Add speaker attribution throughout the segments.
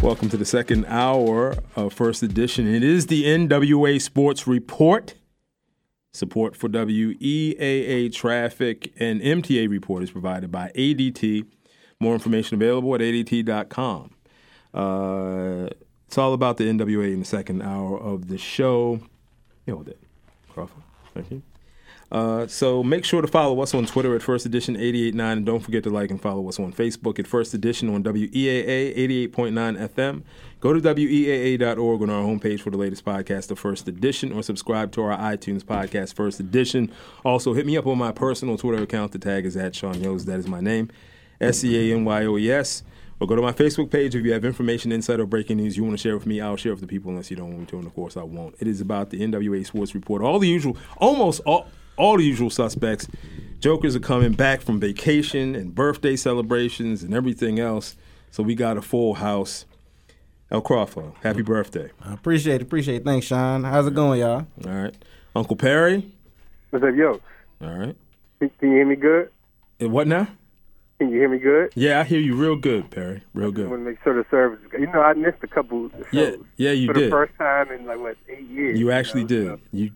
Speaker 1: Welcome to the second hour of First Edition. It is the NWA Sports Report. Support for WEAA Traffic and MTA Report is provided by ADT. More information available at ADT.com. It's all about the NWA in the second hour of the show. Crawford. Thank you. So make sure to follow us on Twitter at First Edition 889, and don't forget to like and follow us on Facebook at First Edition on WEAA 88.9 FM. Go to WEAA.org on our homepage for the latest podcast of First Edition, or subscribe to our iTunes podcast, First Edition. Also, hit me up on my personal Twitter account. The tag is at Sean Yos. That is my name, SeanyOes. Or go to my Facebook page if you have information, insight, or breaking news you want to share with me. I'll share with the people unless you don't want me to, and of course I won't. It is about the NWA Sports Report. All the usual suspects. Jokers are coming back from vacation and birthday celebrations and everything else. So we got a full house. El Crawford, happy birthday.
Speaker 2: I appreciate it. Thanks, Sean. How's it going, y'all?
Speaker 1: All right. Uncle Perry?
Speaker 3: What's up, yo?
Speaker 1: All right.
Speaker 3: Can you hear me good?
Speaker 1: What now?
Speaker 3: Can you hear me good?
Speaker 1: Yeah, I hear you real good, Perry. Real good.
Speaker 3: I want to make sure the service is good. I missed a couple shows.
Speaker 1: Yeah, you
Speaker 3: for
Speaker 1: did.
Speaker 3: the first time in 8 years.
Speaker 1: You actually did.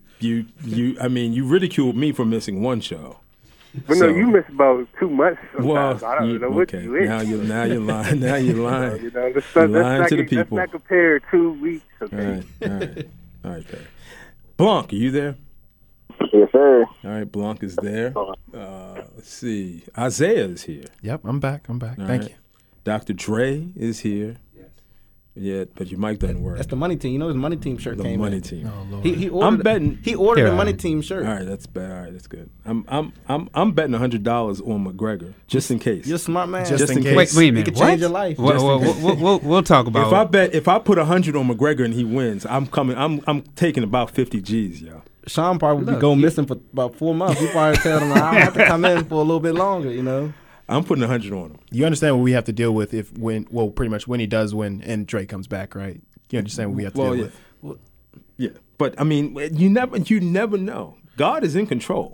Speaker 1: You ridiculed me for missing one show.
Speaker 3: But no, you miss about 2 months sometimes.
Speaker 1: Well,
Speaker 3: I don't know what you is.
Speaker 1: Now you're lying. Now you're lying.
Speaker 3: Let's
Speaker 1: lying to the people.
Speaker 3: Let's not compare 2 weeks. Okay?
Speaker 1: All right, Perry. Blanc, are you there?
Speaker 4: Yes, sir.
Speaker 1: All right, Blanc is there. Let's see. Isaiah is here.
Speaker 5: Yep, I'm back. Thank you.
Speaker 1: Dr. Dre is here. Yes. Yeah, but your mic doesn't work.
Speaker 2: That's the Money Team. You know his Money Team shirt came in.
Speaker 1: The Money Team.
Speaker 5: Oh, Lord.
Speaker 2: He ordered,
Speaker 1: I'm betting.
Speaker 2: He ordered a Money Team shirt.
Speaker 1: All right, that's bad. All right, that's good. I'm betting $100 on McGregor just in case.
Speaker 2: You're a smart man.
Speaker 1: Just in case.
Speaker 6: Wait a minute.
Speaker 2: He could change your life.
Speaker 6: We'll talk about it.
Speaker 1: If I put 100 on McGregor and he wins, I'm taking about 50 G's, y'all.
Speaker 2: Sean probably be going missing for about 4 months. He probably tell them, I'll have to come in for a little bit longer,
Speaker 1: I'm putting 100 on him.
Speaker 5: You understand what we have to deal with pretty much when he does win and Drake comes back, right? You understand what we have to deal with?
Speaker 1: Well, yeah, but I mean, you never know. God is in control.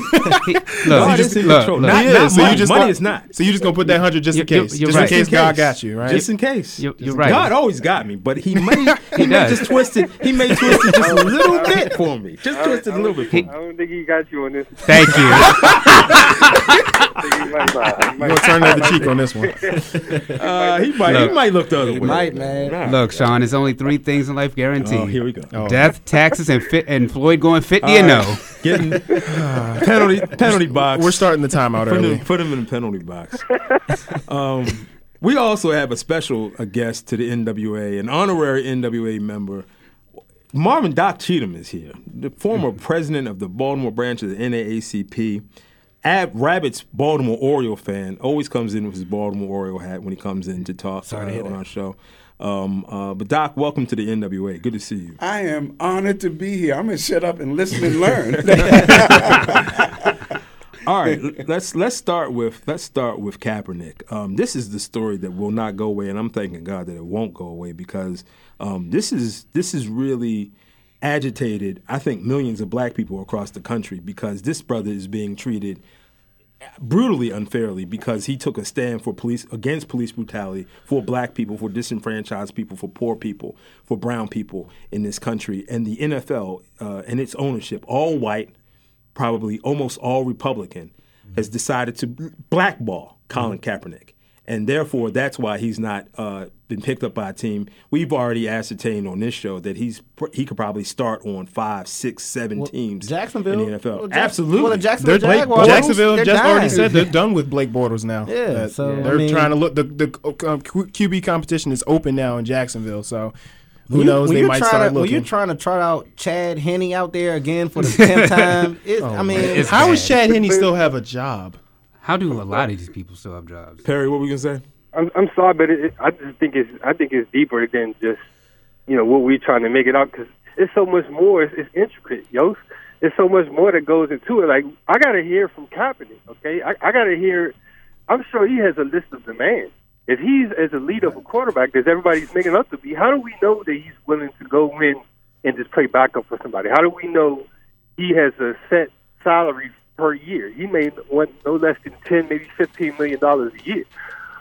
Speaker 6: God
Speaker 1: is in control. Not money is not.
Speaker 5: So you just gonna put that 100 just in case,
Speaker 6: you're
Speaker 5: just
Speaker 6: right.
Speaker 5: in case God got you, right?
Speaker 1: Just in case.
Speaker 6: You're right.
Speaker 1: God always got me, but he may just twist it. He may twist it just a little bit for me. Just twist it a little bit for me.
Speaker 3: I don't think he got you on this.
Speaker 6: Thank you.
Speaker 5: I'm gonna turn the other cheek on this one.
Speaker 1: He might look the other way.
Speaker 2: He might, man.
Speaker 6: Look, Sean, there's only 3 things in life guaranteed.
Speaker 1: Oh, here we go.
Speaker 6: Death, taxes, and Floyd going 50 and no.
Speaker 1: Getting penalty box.
Speaker 5: We're starting the timeout early.
Speaker 1: Put him in the penalty box. We also have a special guest to the NWA, an honorary NWA member. Marvin Doc Cheatham is here, the former president of the Baltimore branch of the NAACP. Rabbit's Baltimore Oriole fan, always comes in with his Baltimore Oriole hat when he comes in to talk on our show. But Doc, welcome to the NWA. Good to see you.
Speaker 7: I am honored to be here. I'm gonna shut up and listen and learn.
Speaker 1: All right, let's start with Kaepernick. This is the story that will not go away, and I'm thanking God that it won't go away because this is really agitated, I think, millions of black people across the country because this brother is being treated brutally unfairly because he took a stand against police brutality for black people, for disenfranchised people, for poor people, for brown people in this country. And the NFL and its ownership, all white, probably almost all Republican, has decided to blackball Colin Kaepernick. And therefore, that's why he's not been picked up by a team. We've already ascertained on this show that he could probably start on 5, 6, 7 teams
Speaker 2: Jacksonville,
Speaker 1: in the NFL.
Speaker 2: well,
Speaker 1: Absolutely.
Speaker 2: Well, the Jacksonville
Speaker 5: Jacksonville just
Speaker 2: dying.
Speaker 5: already said they're done with Blake Bortles now.
Speaker 2: Yeah,
Speaker 5: they're trying to look. The QB competition is open now in Jacksonville, so who knows? They might start looking.
Speaker 2: When you're trying to trot out Chad Henne out there again for the 10th time,
Speaker 5: how does Chad Henne still have a job?
Speaker 6: How do a lot of these people still have jobs?
Speaker 1: Perry, what were you gonna say?
Speaker 3: I'm sorry, but I just think it's deeper than just what we're trying to make it out because it's so much more. It's intricate, yo. There's so much more that goes into it. Like I gotta hear from Kaepernick, okay? I gotta hear. I'm sure he has a list of demands. If he's as a leader of a quarterback as everybody's making up to be, how do we know that he's willing to go in and just play backup for somebody? How do we know he has a set salary per year? He may want no less than $10, maybe $15 million a year.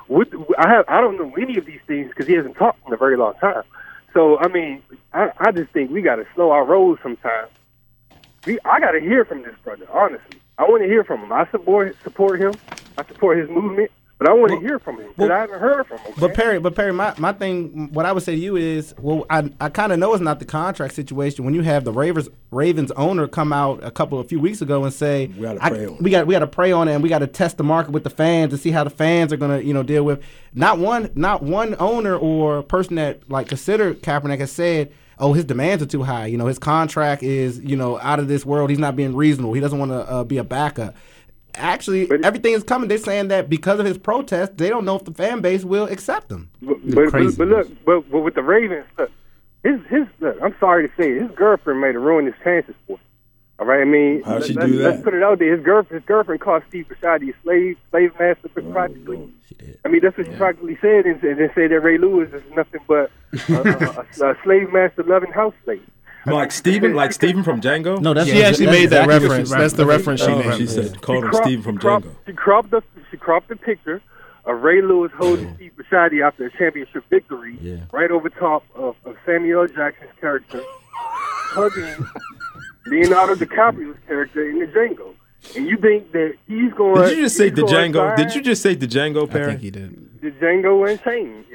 Speaker 3: I don't know any of these things because he hasn't talked in a very long time. So I mean, I just think we got to slow our rolls sometimes. I got to hear from this brother, honestly. I want to hear from him. I support him. I support his movement. But I want to hear from him because I haven't heard from him.
Speaker 2: But Perry, my thing, what I would say to you is, well, I kind of know it's not the contract situation when you have the Ravens owner come out a few weeks ago and say we got to pray on it and we got to test the market with the fans to see how the fans are going to deal with. Not one owner or person that like considered Kaepernick has said, oh, his demands are too high. His contract is out of this world. He's not being reasonable. He doesn't want to be a backup. Actually, everything is coming. They're saying that because of his protest, they don't know if the fan base will accept him.
Speaker 3: But look, with the Ravens, look, I'm sorry to say it, his girlfriend may have ruined his chances for him. All right, I mean,
Speaker 1: how'd she do that?
Speaker 3: Let's put it out there. His girlfriend called Steve Bisciotti a slave master practically.
Speaker 2: She did.
Speaker 3: I mean, that's what she practically said, and then said that Ray Lewis is nothing but a slave master loving house slave.
Speaker 1: Like Steven from Django?
Speaker 2: No,
Speaker 5: she actually made that reference. That's the reference she made.
Speaker 1: She said, called him Steven from Django.
Speaker 3: She cropped the picture of Ray Lewis holding Steve Bisciotti after a championship victory right over top of Samuel L. Jackson's character, hugging Leonardo DiCaprio's character in the Django. And you think that he's going?
Speaker 1: Did you just say Django? Did you just say Django, Perry?
Speaker 5: I think he did.
Speaker 3: The Django Unchained.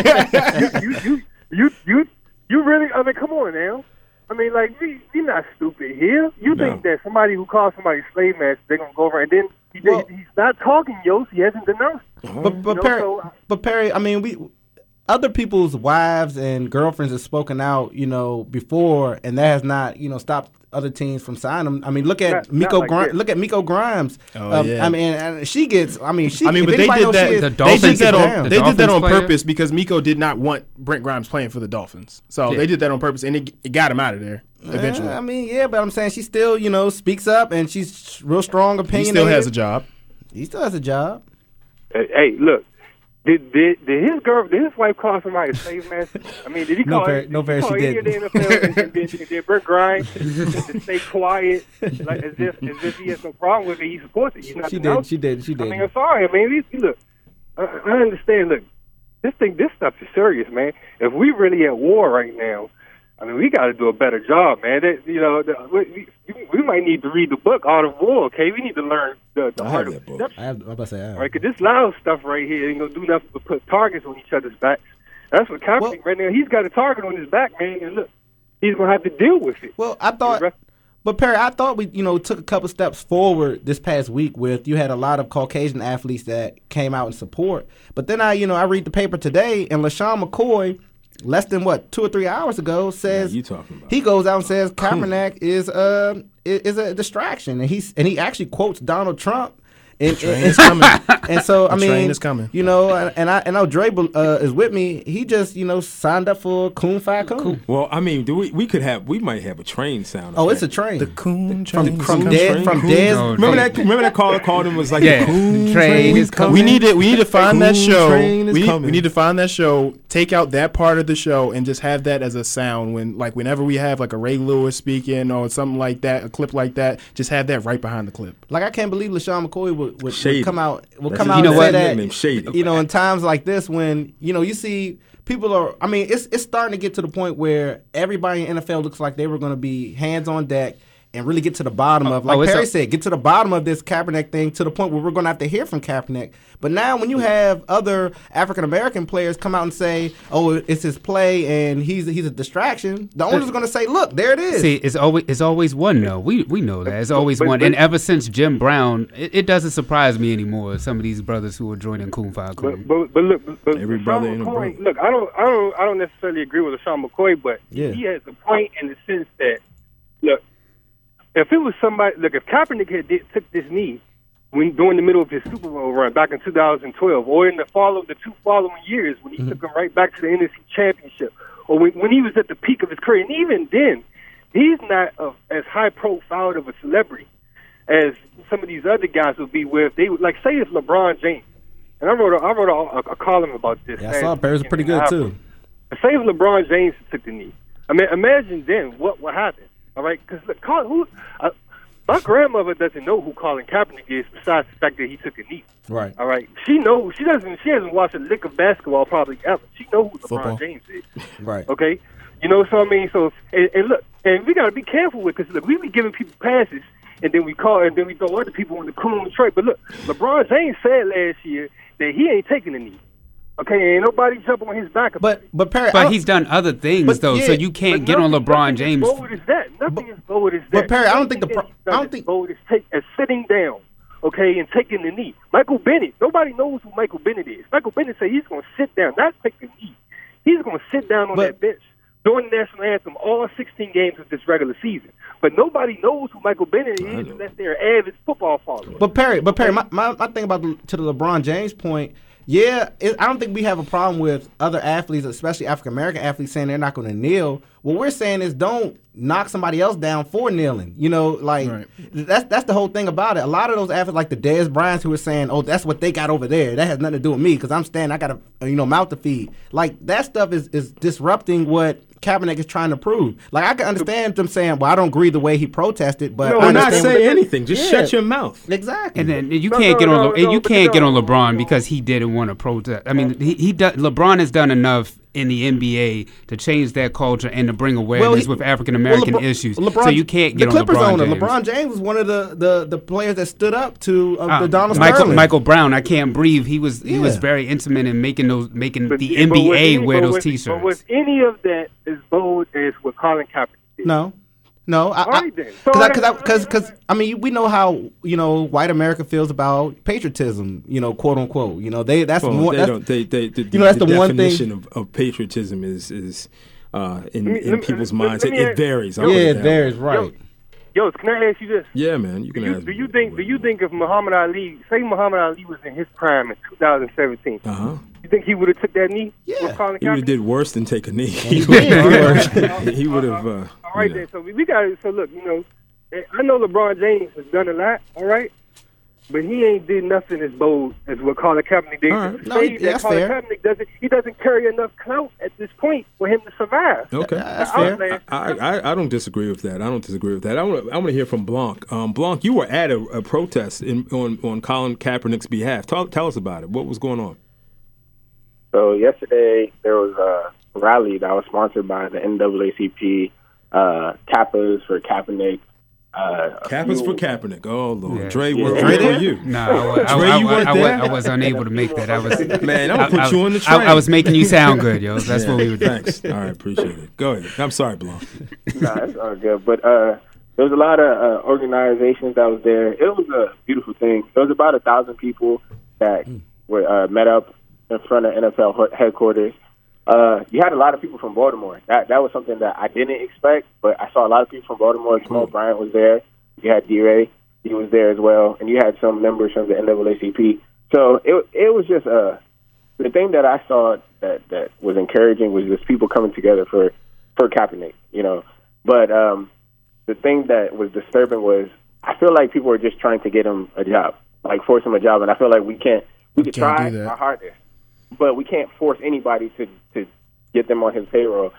Speaker 3: You really? I mean, come on now. I mean, like, we're not stupid here. You think that somebody who calls somebody a slave master, they're going to go over and then he's not talking, Yost. He hasn't denounced.
Speaker 2: But Perry, I mean, other people's wives and girlfriends have spoken out, before, and that has not, stopped other teams from signing them. I mean, look at Miko Grimes.
Speaker 5: Oh, yeah.
Speaker 2: I mean, she gets. I mean,
Speaker 5: but they did that. They did that on
Speaker 6: player?
Speaker 5: purpose because Miko did not want Brent Grimes playing for the Dolphins. So they did that on purpose, and it got him out of there eventually.
Speaker 2: I mean, but I'm saying she still, speaks up, and she's real strong opinion.
Speaker 5: He still has a job.
Speaker 2: He still has a job.
Speaker 3: Hey, look. Did his wife call somebody a slave master? I mean, did he call
Speaker 2: she didn't.
Speaker 3: The NFL and did Brent Grimes to stay quiet, like as if he has no problem with it? He supports it. He's not.
Speaker 2: She did.
Speaker 3: I mean, I'm sorry. I mean, look, I understand. Look, this stuff is serious, man. If we really at war right now, I mean, we got to do a better job, man. We might need to read the book Art of War. Okay, we need to learn the art of deception.
Speaker 2: I'm about to say,
Speaker 3: right? Because this loud stuff right here ain't gonna do nothing but put targets on each other's backs. That's what Kaepernick right now. He's got a target on his back, man. And look, he's gonna have to deal with it.
Speaker 2: Well, but Perry, I thought we, took a couple steps forward this past week with you had a lot of Caucasian athletes that came out in support. But then I read the paper today, and LaShawn McCoy, less than 2 or 3 hours ago, says
Speaker 1: you talking about?
Speaker 2: He goes out and says Kaepernick is a distraction, and he actually quotes Donald Trump. And
Speaker 5: it's coming.
Speaker 2: And so
Speaker 5: the train is coming.
Speaker 2: And I know Dre is with me. He just signed up for Coon Fi Coon.
Speaker 1: Well, I mean, we might have a train sound.
Speaker 2: Oh, it's a train.
Speaker 5: The Coon train
Speaker 2: from Dez.
Speaker 1: Remember that caller called him was like
Speaker 6: the
Speaker 1: Coon
Speaker 6: train is coming.
Speaker 5: We need to find that show.
Speaker 1: We
Speaker 5: need to find that show. Take out that part of the show and just have that as a sound whenever we have like a Ray Lewis speaking or something like that, a clip like that. Just have that right behind the clip.
Speaker 2: Like I can't believe LaShawn McCoy would come out and say that. In times like this when you see people are. I mean, it's starting to get to the point where everybody in NFL looks like they were going to be hands on deck and really get to the bottom of, like Perry said, get to the bottom of this Kaepernick thing to the point where we're going to have to hear from Kaepernick. But now when you have other African-American players come out and say, oh, it's his play and he's a distraction, the owner's going to say, look, there it is.
Speaker 6: See, it's always one, though. We know that. It's always one. And ever since Jim Brown, it doesn't surprise me anymore, some of these brothers who are joining Coon Fi Coon.
Speaker 3: But look,
Speaker 1: every brother ain't a brother.
Speaker 3: Look, I don't necessarily agree with LaShawn McCoy, but he has a point in the sense that, look, if it was somebody, look, if Kaepernick took this knee during the middle of his Super Bowl run back in 2012, or in the 2 following years when he took him right back to the NFC Championship, or when he was at the peak of his career, and even then, he's not as high profile of a celebrity as some of these other guys would be. Where if they would, like, say it's LeBron James, and I wrote a column about this.
Speaker 2: Yeah, I saw Bears pretty good too.
Speaker 3: Say if LeBron James took the knee, I mean, imagine then what would happen. All right, because My grandmother doesn't know who Colin Kaepernick is, besides the fact that he took a knee.
Speaker 2: Right.
Speaker 3: All right. She knows. She hasn't watched a lick of basketball probably ever. She knows who
Speaker 5: Football.
Speaker 3: LeBron James is.
Speaker 2: Right.
Speaker 3: Okay. You know what I mean? So and look, and we gotta be careful with, because look, we be giving people passes, and then we throw other people in the coon tray. But look, LeBron James said last year that he ain't taking a knee. Okay, ain't nobody jump on his back.
Speaker 2: But Perry,
Speaker 6: But he's done other things though, so you can't get on LeBron James.
Speaker 3: Nothing as bold as that.
Speaker 2: But Perry, I don't think
Speaker 3: bold as sitting down, okay, and taking the knee. Michael Bennett. Nobody knows who Michael Bennett is. Michael Bennett said he's going to sit down, not take the knee. He's going to sit down on that bench during the national anthem all 16 games of this regular season. But nobody knows who Michael Bennett is unless they're avid football followers.
Speaker 2: But Perry, my thing about to the LeBron James point. Yeah, I don't think we have a problem with other athletes, especially African-American athletes, saying they're not going to kneel. What we're saying is don't knock somebody else down for kneeling. You know, like that's the whole thing about it. A lot of those athletes, like the Dez Bryants, who are saying, oh, that's what they got over there. That has nothing to do with me because I'm standing, I got a mouth to feed. Like, that stuff is disrupting what Kaepernick is trying to prove. Like, I can understand them saying, well, I don't agree the way he protested, but
Speaker 1: no, not say anything. Just shut your mouth.
Speaker 2: Exactly.
Speaker 6: And then you can't get on LeBron because he didn't want to protest. I mean, LeBron has done enough in the NBA to change that culture and to bring awareness with African American issues. so you can't get on LeBron James.
Speaker 2: LeBron James was one of the players that stood up to the Donald Sterling.
Speaker 6: Michael Brown, I Can't Breathe. He was very intimate in making the NBA wear those T-shirts.
Speaker 3: But was any of that as bold as what Colin Kaepernick did?
Speaker 2: No, because I mean, we know how white America feels about patriotism, quote unquote. That's the one thing
Speaker 1: of patriotism is in people's minds. It varies.
Speaker 2: It varies, right?
Speaker 3: Yo, can I ask you this?
Speaker 1: Yeah, man, you can ask.
Speaker 3: Do you think if Muhammad Ali was in his prime in 2017? You think he would have took that knee?
Speaker 2: Yeah,
Speaker 1: he would have did worse than take a knee. He would have.
Speaker 3: All right, then. So we got. So look, I know LeBron James has done a lot. All right, but he ain't did nothing as bold as what Colin Kaepernick did.
Speaker 2: Right. No, that's
Speaker 3: Colin
Speaker 2: fair.
Speaker 3: Kaepernick doesn't carry enough clout at this point for him to survive.
Speaker 1: Okay,
Speaker 2: that's fair.
Speaker 1: I don't disagree with that. I want to hear from Blanc. Blanc, you were at a protest on Colin Kaepernick's behalf. Tell us about it. What was going on?
Speaker 4: So yesterday there was a rally that was sponsored by the NAACP, Kappas for Kaepernick.
Speaker 1: Kappas for Kaepernick. Oh Lord,
Speaker 6: Yeah.
Speaker 1: Dre, where were you?
Speaker 6: No, I was unable to make that.
Speaker 1: Man, I'm gonna put you on the train.
Speaker 6: I was making you sound good, yo. That's what we were doing.
Speaker 1: Thanks. All right, appreciate it. Go ahead. I'm sorry, Blanc.
Speaker 4: No, it's all good. But there was a lot of organizations that was there. It was a beautiful thing. There was about 1,000 people that were met up in front of NFL headquarters. You had a lot of people from Baltimore. That was something that I didn't expect, but I saw a lot of people from Baltimore. Jamal Bryant was there. You had D-Ray. He was there as well. And you had some members from the NAACP. So it was just the thing that I saw that was encouraging was just people coming together for Kaepernick, But the thing that was disturbing was I feel like people were just trying to get him a job, like force him a job. And I feel like we could try our hardest, but we can't force anybody to get them on his payroll.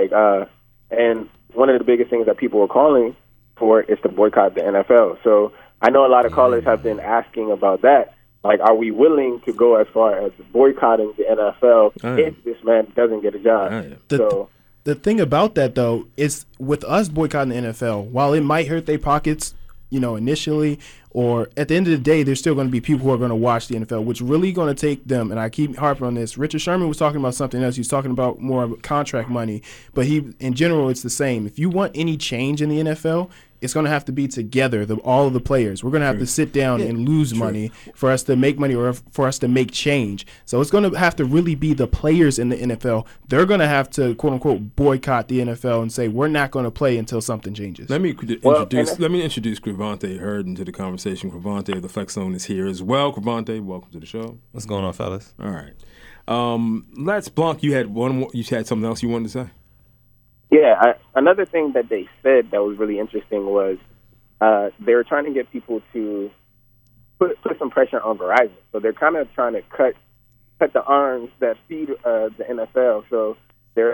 Speaker 4: And one of the biggest things that people were calling for is to boycott the NFL. So I know a lot of callers have been asking about that. Like, are we willing to go as far as boycotting the NFL if this man doesn't get a job?
Speaker 5: The thing about that, though, is with us boycotting the NFL, while it might hurt their pockets, initially, or at the end of the day, there's still going to be people who are going to watch the NFL, which really going to take them, and I keep harping on this. Richard Sherman was talking about something else. He's talking about more of contract money, but in general, it's the same. If you want any change in the NFL, it's going to have to be together, all of the players. We're going to have to sit down and lose money for us to make money or for us to make change. So it's going to have to really be the players in the NFL. They're going to have to, quote unquote, boycott the NFL and say, we're not going to play until something changes.
Speaker 1: Let me introduce Cravante Hurd into the conversation. Cravante of the Flex Zone is here as well. Cravante, welcome to the show.
Speaker 8: What's going on, fellas?
Speaker 1: All right. Let's Blanc. You had something else you wanted to say?
Speaker 4: Yeah, another thing that they said that was really interesting was they were trying to get people to put some pressure on Verizon. So they're kind of trying to cut the arms that feed the NFL. So they're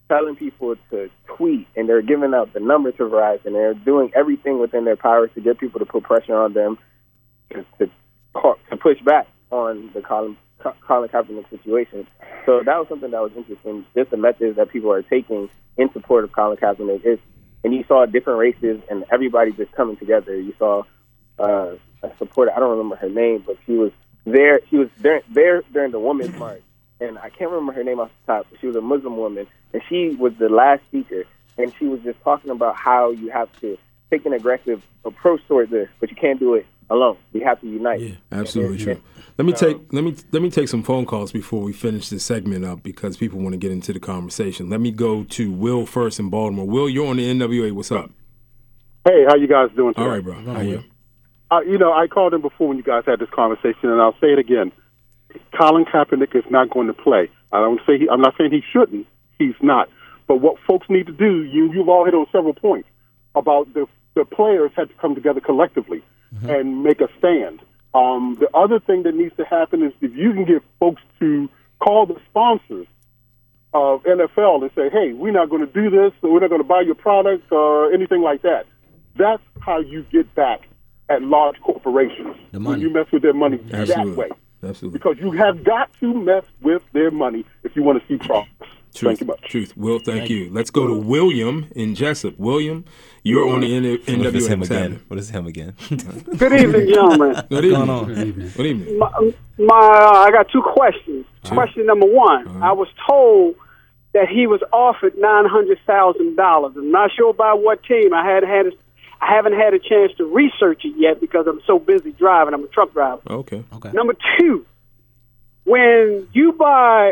Speaker 4: telling people to tweet, and they're giving out the number to Verizon. They're doing everything within their power to get people to put pressure on them to push back on the Colin Kaepernick situation. So that was something that was interesting, just the methods that people are taking in support of Colin Kaepernick. And you saw different races and everybody just coming together. You saw a supporter, I don't remember her name, but she was there. She was there during the Women's March. And I can't remember her name off the top, but she was a Muslim woman. And she was the last speaker. And she was just talking about how you have to take an aggressive approach towards this, but you can't do it alone. We have to unite.
Speaker 1: Yeah, absolutely true. Let me take some phone calls before we finish this segment up because people want to get into the conversation. Let me go to Will first in Baltimore. Will, you're on the NWA. What's up?
Speaker 8: Hey, how you guys doing today?
Speaker 1: All right, bro. How are you?
Speaker 8: I called in before when you guys had this conversation, and I'll say it again. Colin Kaepernick is not going to play. I'm not saying he shouldn't. He's not. But what folks need to do, you've all hit on several points about the players had to come together collectively and make a stand. The other thing that needs to happen is if you can get folks to call the sponsors of NFL and say, hey, we're not going to do this, or we're not going to buy your products or anything like that. That's how you get back at large corporations when you mess with their money that way.
Speaker 1: Absolutely.
Speaker 8: Because you have got to mess with their money if you want to see progress. Thank you much.
Speaker 1: Truth. Will, thank you. Let's go to William in Jessup. William, you're on the NWA.
Speaker 9: What is him again? What is him again?
Speaker 10: Good evening, gentlemen.
Speaker 1: Good evening. Good evening.
Speaker 10: I got two questions. Question number one, I was told that he was offered $900,000. I'm not sure by what team. I haven't had a chance to research it yet because I'm so busy driving. I'm a truck driver.
Speaker 1: Okay.
Speaker 10: Number two, when you buy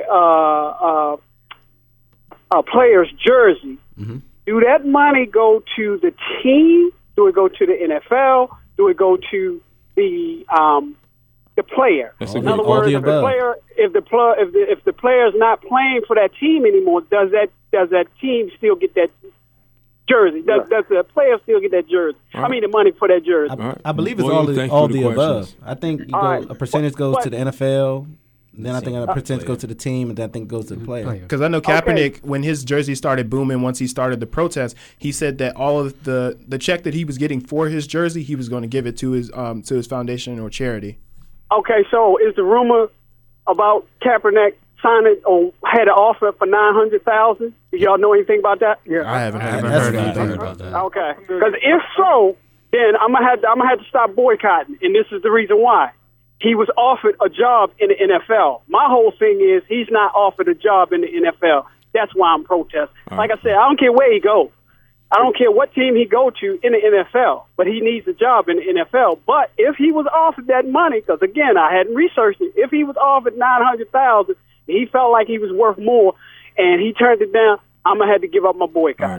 Speaker 10: a player's jersey, do that money go to the team? Do it go to the NFL? Do it go to the player? In other words, if the player is not playing for that team anymore, does that team still get that jersey? Does the player still get that jersey?
Speaker 1: Right.
Speaker 10: I mean, the money for that jersey.
Speaker 2: I believe it's all the above. I think a percentage goes to the NFL. Then I think a percentage goes to the team, and then I think it goes to the player.
Speaker 5: Because I know Kaepernick, when his jersey started booming, once he started the protest, he said that all of the check that he was getting for his jersey, he was going to give it to his foundation or charity.
Speaker 10: Okay, so is the rumor about Kaepernick signing or had an offer for $900,000? Do y'all know anything about that?
Speaker 5: Yeah, I haven't heard anything about that.
Speaker 10: Okay, because if so, then I'm gonna have to stop boycotting, and this is the reason why. He was offered a job in the NFL. My whole thing is he's not offered a job in the NFL. That's why I'm protesting. Like I said, I don't care where he goes. I don't care what team he go to in the NFL, but he needs a job in the NFL. But if he was offered that money, because again, I hadn't researched it, if he was offered $900,000, he felt like he was worth more, and he turned it down, I'm going to have to give up my boycott.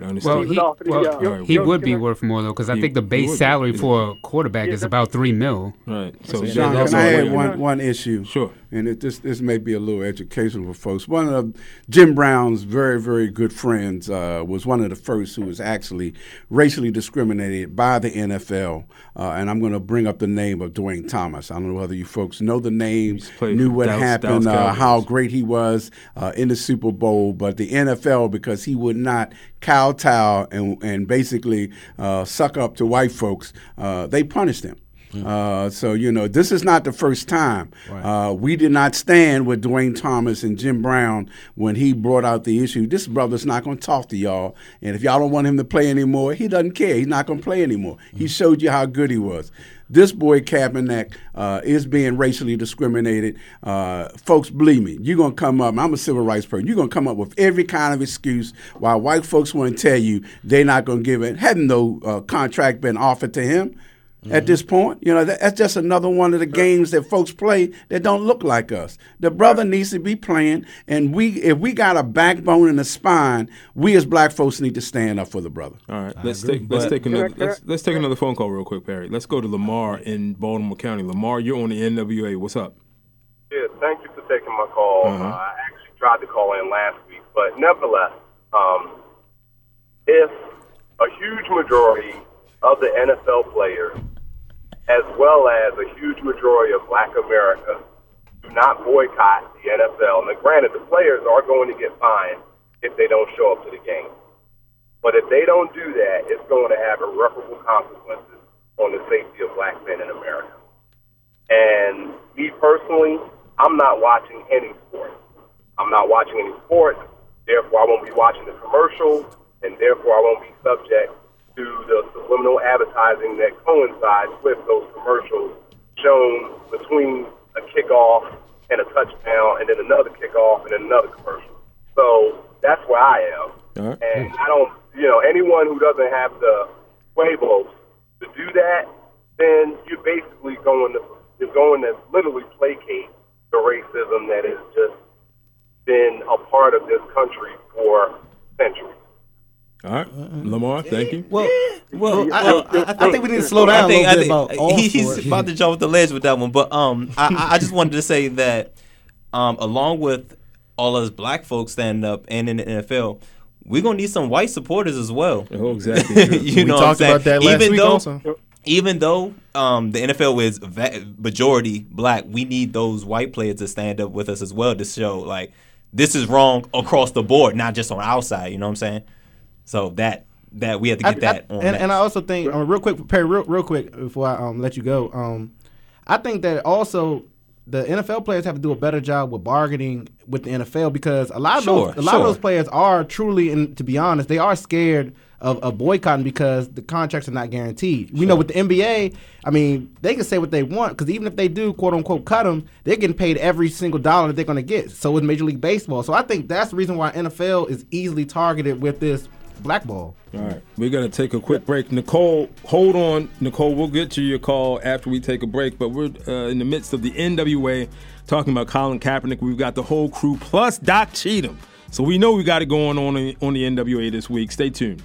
Speaker 6: He would be worth more, though, because I think the base salary for a quarterback is about $3 million.
Speaker 1: Right.
Speaker 7: So, John, can I add one issue?
Speaker 1: Sure.
Speaker 7: And this may be a little educational for folks. One of Jim Brown's very, very good friends was one of the first who was actually racially discriminated by the NFL. And I'm going to bring up the name of Dwayne Thomas. I don't know whether you folks know the name, knew what happened, how great he was in the Super Bowl. But the NFL, because he would not kowtow and basically suck up to white folks, they punished him. So, this is not the first time. Right. We did not stand with Dwayne Thomas and Jim Brown when he brought out the issue. This brother's not going to talk to y'all. And if y'all don't want him to play anymore, he doesn't care. He's not going to play anymore. He showed you how good he was. This boy Kaepernick is being racially discriminated. Folks, believe me, you're going to come up. I'm a civil rights person. You're going to come up with every kind of excuse while white folks want to tell you they're not going to give it. Hadn't no contract been offered to him at this point? That's just another one of the games that folks play that don't look like us. The brother needs to be playing, and if we got a backbone and a spine, we as black folks need to stand up for the brother.
Speaker 1: All right, let's take another phone call real quick, Perry. Let's go to Lamar in Baltimore County. Lamar, you're on the NWA. What's up?
Speaker 11: Yeah, thank you for taking my call. I actually tried to call in last week, but nevertheless, if a huge majority of the NFL players, as well as a huge majority of black America, do not boycott the NFL. Now, granted, the players are going to get fined if they don't show up to the game. But if they don't do that, it's going to have irreparable consequences on the safety of black men in America. And me personally, I'm not watching any sports. I'm not watching any sports, therefore I won't be watching the commercials, and therefore I won't be subject to the subliminal advertising that coincides with those commercials shown between a kickoff and a touchdown, and then another kickoff and then another commercial. So that's where I am.
Speaker 1: Right.
Speaker 11: And I don't, anyone who doesn't have the huevos to do that, then you're basically going to literally placate the racism that has just been a part of this country for centuries.
Speaker 1: All right, Lamar, thank you.
Speaker 2: Well, I think we need to slow down a little bit about all
Speaker 9: he's about to jump off the ledge with that one, but I just wanted to say that along with all us black folks standing up and in the NFL, we're gonna need some white supporters as well.
Speaker 1: Oh, exactly.
Speaker 5: We talked about that last week also.
Speaker 9: Even though the NFL is majority black, we need those white players to stand up with us as well to show like this is wrong across the board, not just on our side. You know what I'm saying? So that we have to get that on.
Speaker 2: And I also think real quick, Perry, real quick before I let you go. I think that also the NFL players have to do a better job with bargaining with the NFL because a lot of those players are truly, and to be honest, they are scared of boycotting because the contracts are not guaranteed. We know with the NBA, I mean, they can say what they want because even if they do, quote unquote, cut them, they're getting paid every single dollar that they're going to get. So is Major League Baseball. So I think that's the reason why NFL is easily targeted with this blackball.
Speaker 1: All right, we're going to take a quick break. Nicole, hold on. Nicole, we'll get to your call after we take a break, but we're in the midst of the NWA talking about Colin Kaepernick. We've got the whole crew plus Doc Cheatham. So we know we got it going on the NWA this week. Stay tuned.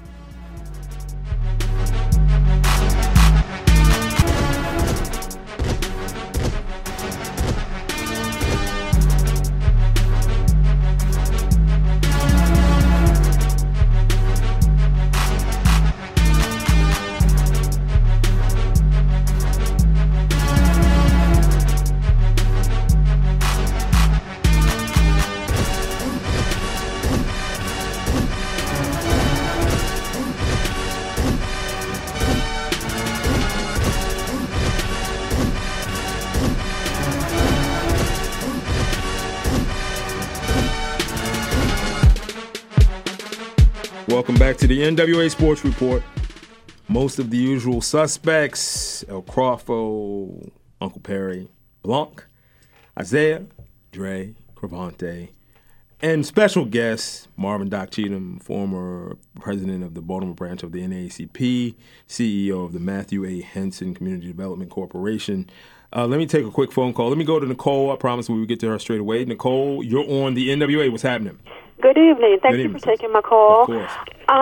Speaker 1: Welcome back to the NWA Sports Report. Most of the usual suspects, El Crawford, Uncle Perry, Blanc, Isaiah, Dre, Cravante, and special guest Marvin Doc Cheatham, former president of the Baltimore branch of the NAACP, CEO of the Matthew A. Henson Community Development Corporation. Let me take a quick phone call. Let me go to Nicole. I promise we will get to her straight away. Nicole, you're on the NWA. What's happening?
Speaker 12: Good evening. Thank you for taking my call.
Speaker 1: Of course.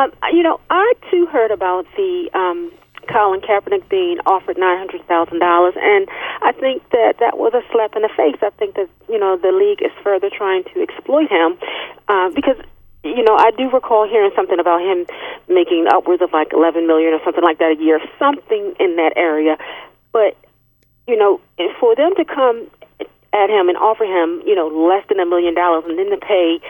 Speaker 12: I too heard about the Colin Kaepernick being offered $900,000, and I think that was a slap in the face. I think that the league is further trying to exploit him because I do recall hearing something about him making upwards of like $11 million or something like that a year, something in that area. But for them to come at him and offer him, less than $1 million, and then to pay,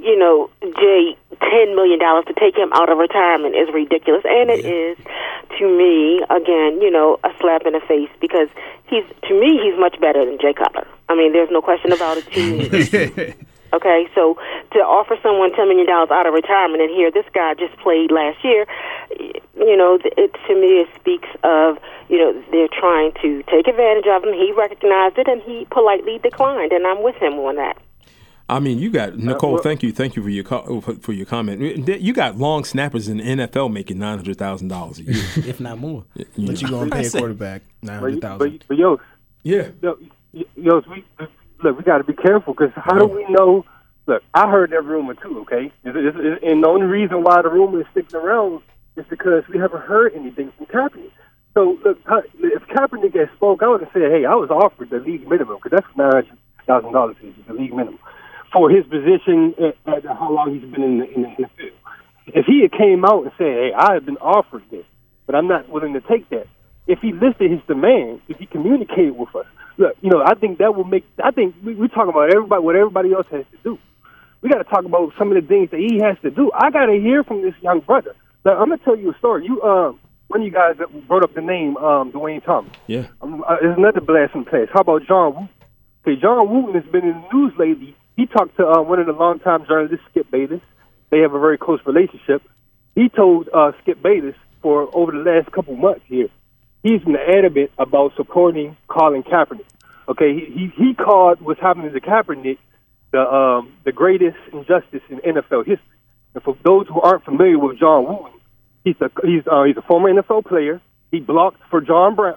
Speaker 12: Jay $10 million to take him out of retirement is ridiculous. And it is, to me, again, a slap in the face because he's much better than Jay Cutler. I mean, there's no question about it to me. Okay, so to offer someone $10 million out of retirement, and here this guy just played last year, it to me it speaks of they're trying to take advantage of him. He recognized it and he politely declined, and I'm with him on that.
Speaker 1: I mean, you got Nicole. Thank you for your comment. You got long snappers in the NFL making $900,000 a year,
Speaker 2: if not more.
Speaker 5: But you gonna pay a quarterback $900,000?
Speaker 3: But yo, we got to be careful because how do we know? Look, I heard that rumor too. Okay, and the only reason why the rumor is sticking around is because we haven't heard anything from Kaepernick. So look, if Kaepernick had spoke out and said, "Hey, I was offered the league minimum," because that's $900,000 is the league minimum for his position at how long he's been in the NFL. If he had came out and said, "Hey, I have been offered this, but I'm not willing to take that," if he listed his demands, if he communicated with us, look, I think that will make. I think we're talking about what everybody else has to do. We got to talk about some of the things that he has to do. I got to hear from this young brother. Now, I'm gonna tell you a story. One of you guys brought up the name Dwayne Thomas.
Speaker 1: Yeah.
Speaker 3: There's another blast from place. How about John Wooten? Okay, John Wooten has been in the news lately. He talked to one of the longtime journalists, Skip Bayless. They have a very close relationship. He told Skip Bayless for over the last couple months here, he's been adamant about supporting Colin Kaepernick. Okay, he called what's happening to Kaepernick the greatest injustice in NFL history. And for those who aren't familiar with John Wooten, he's a former NFL player. He blocked for John Brown.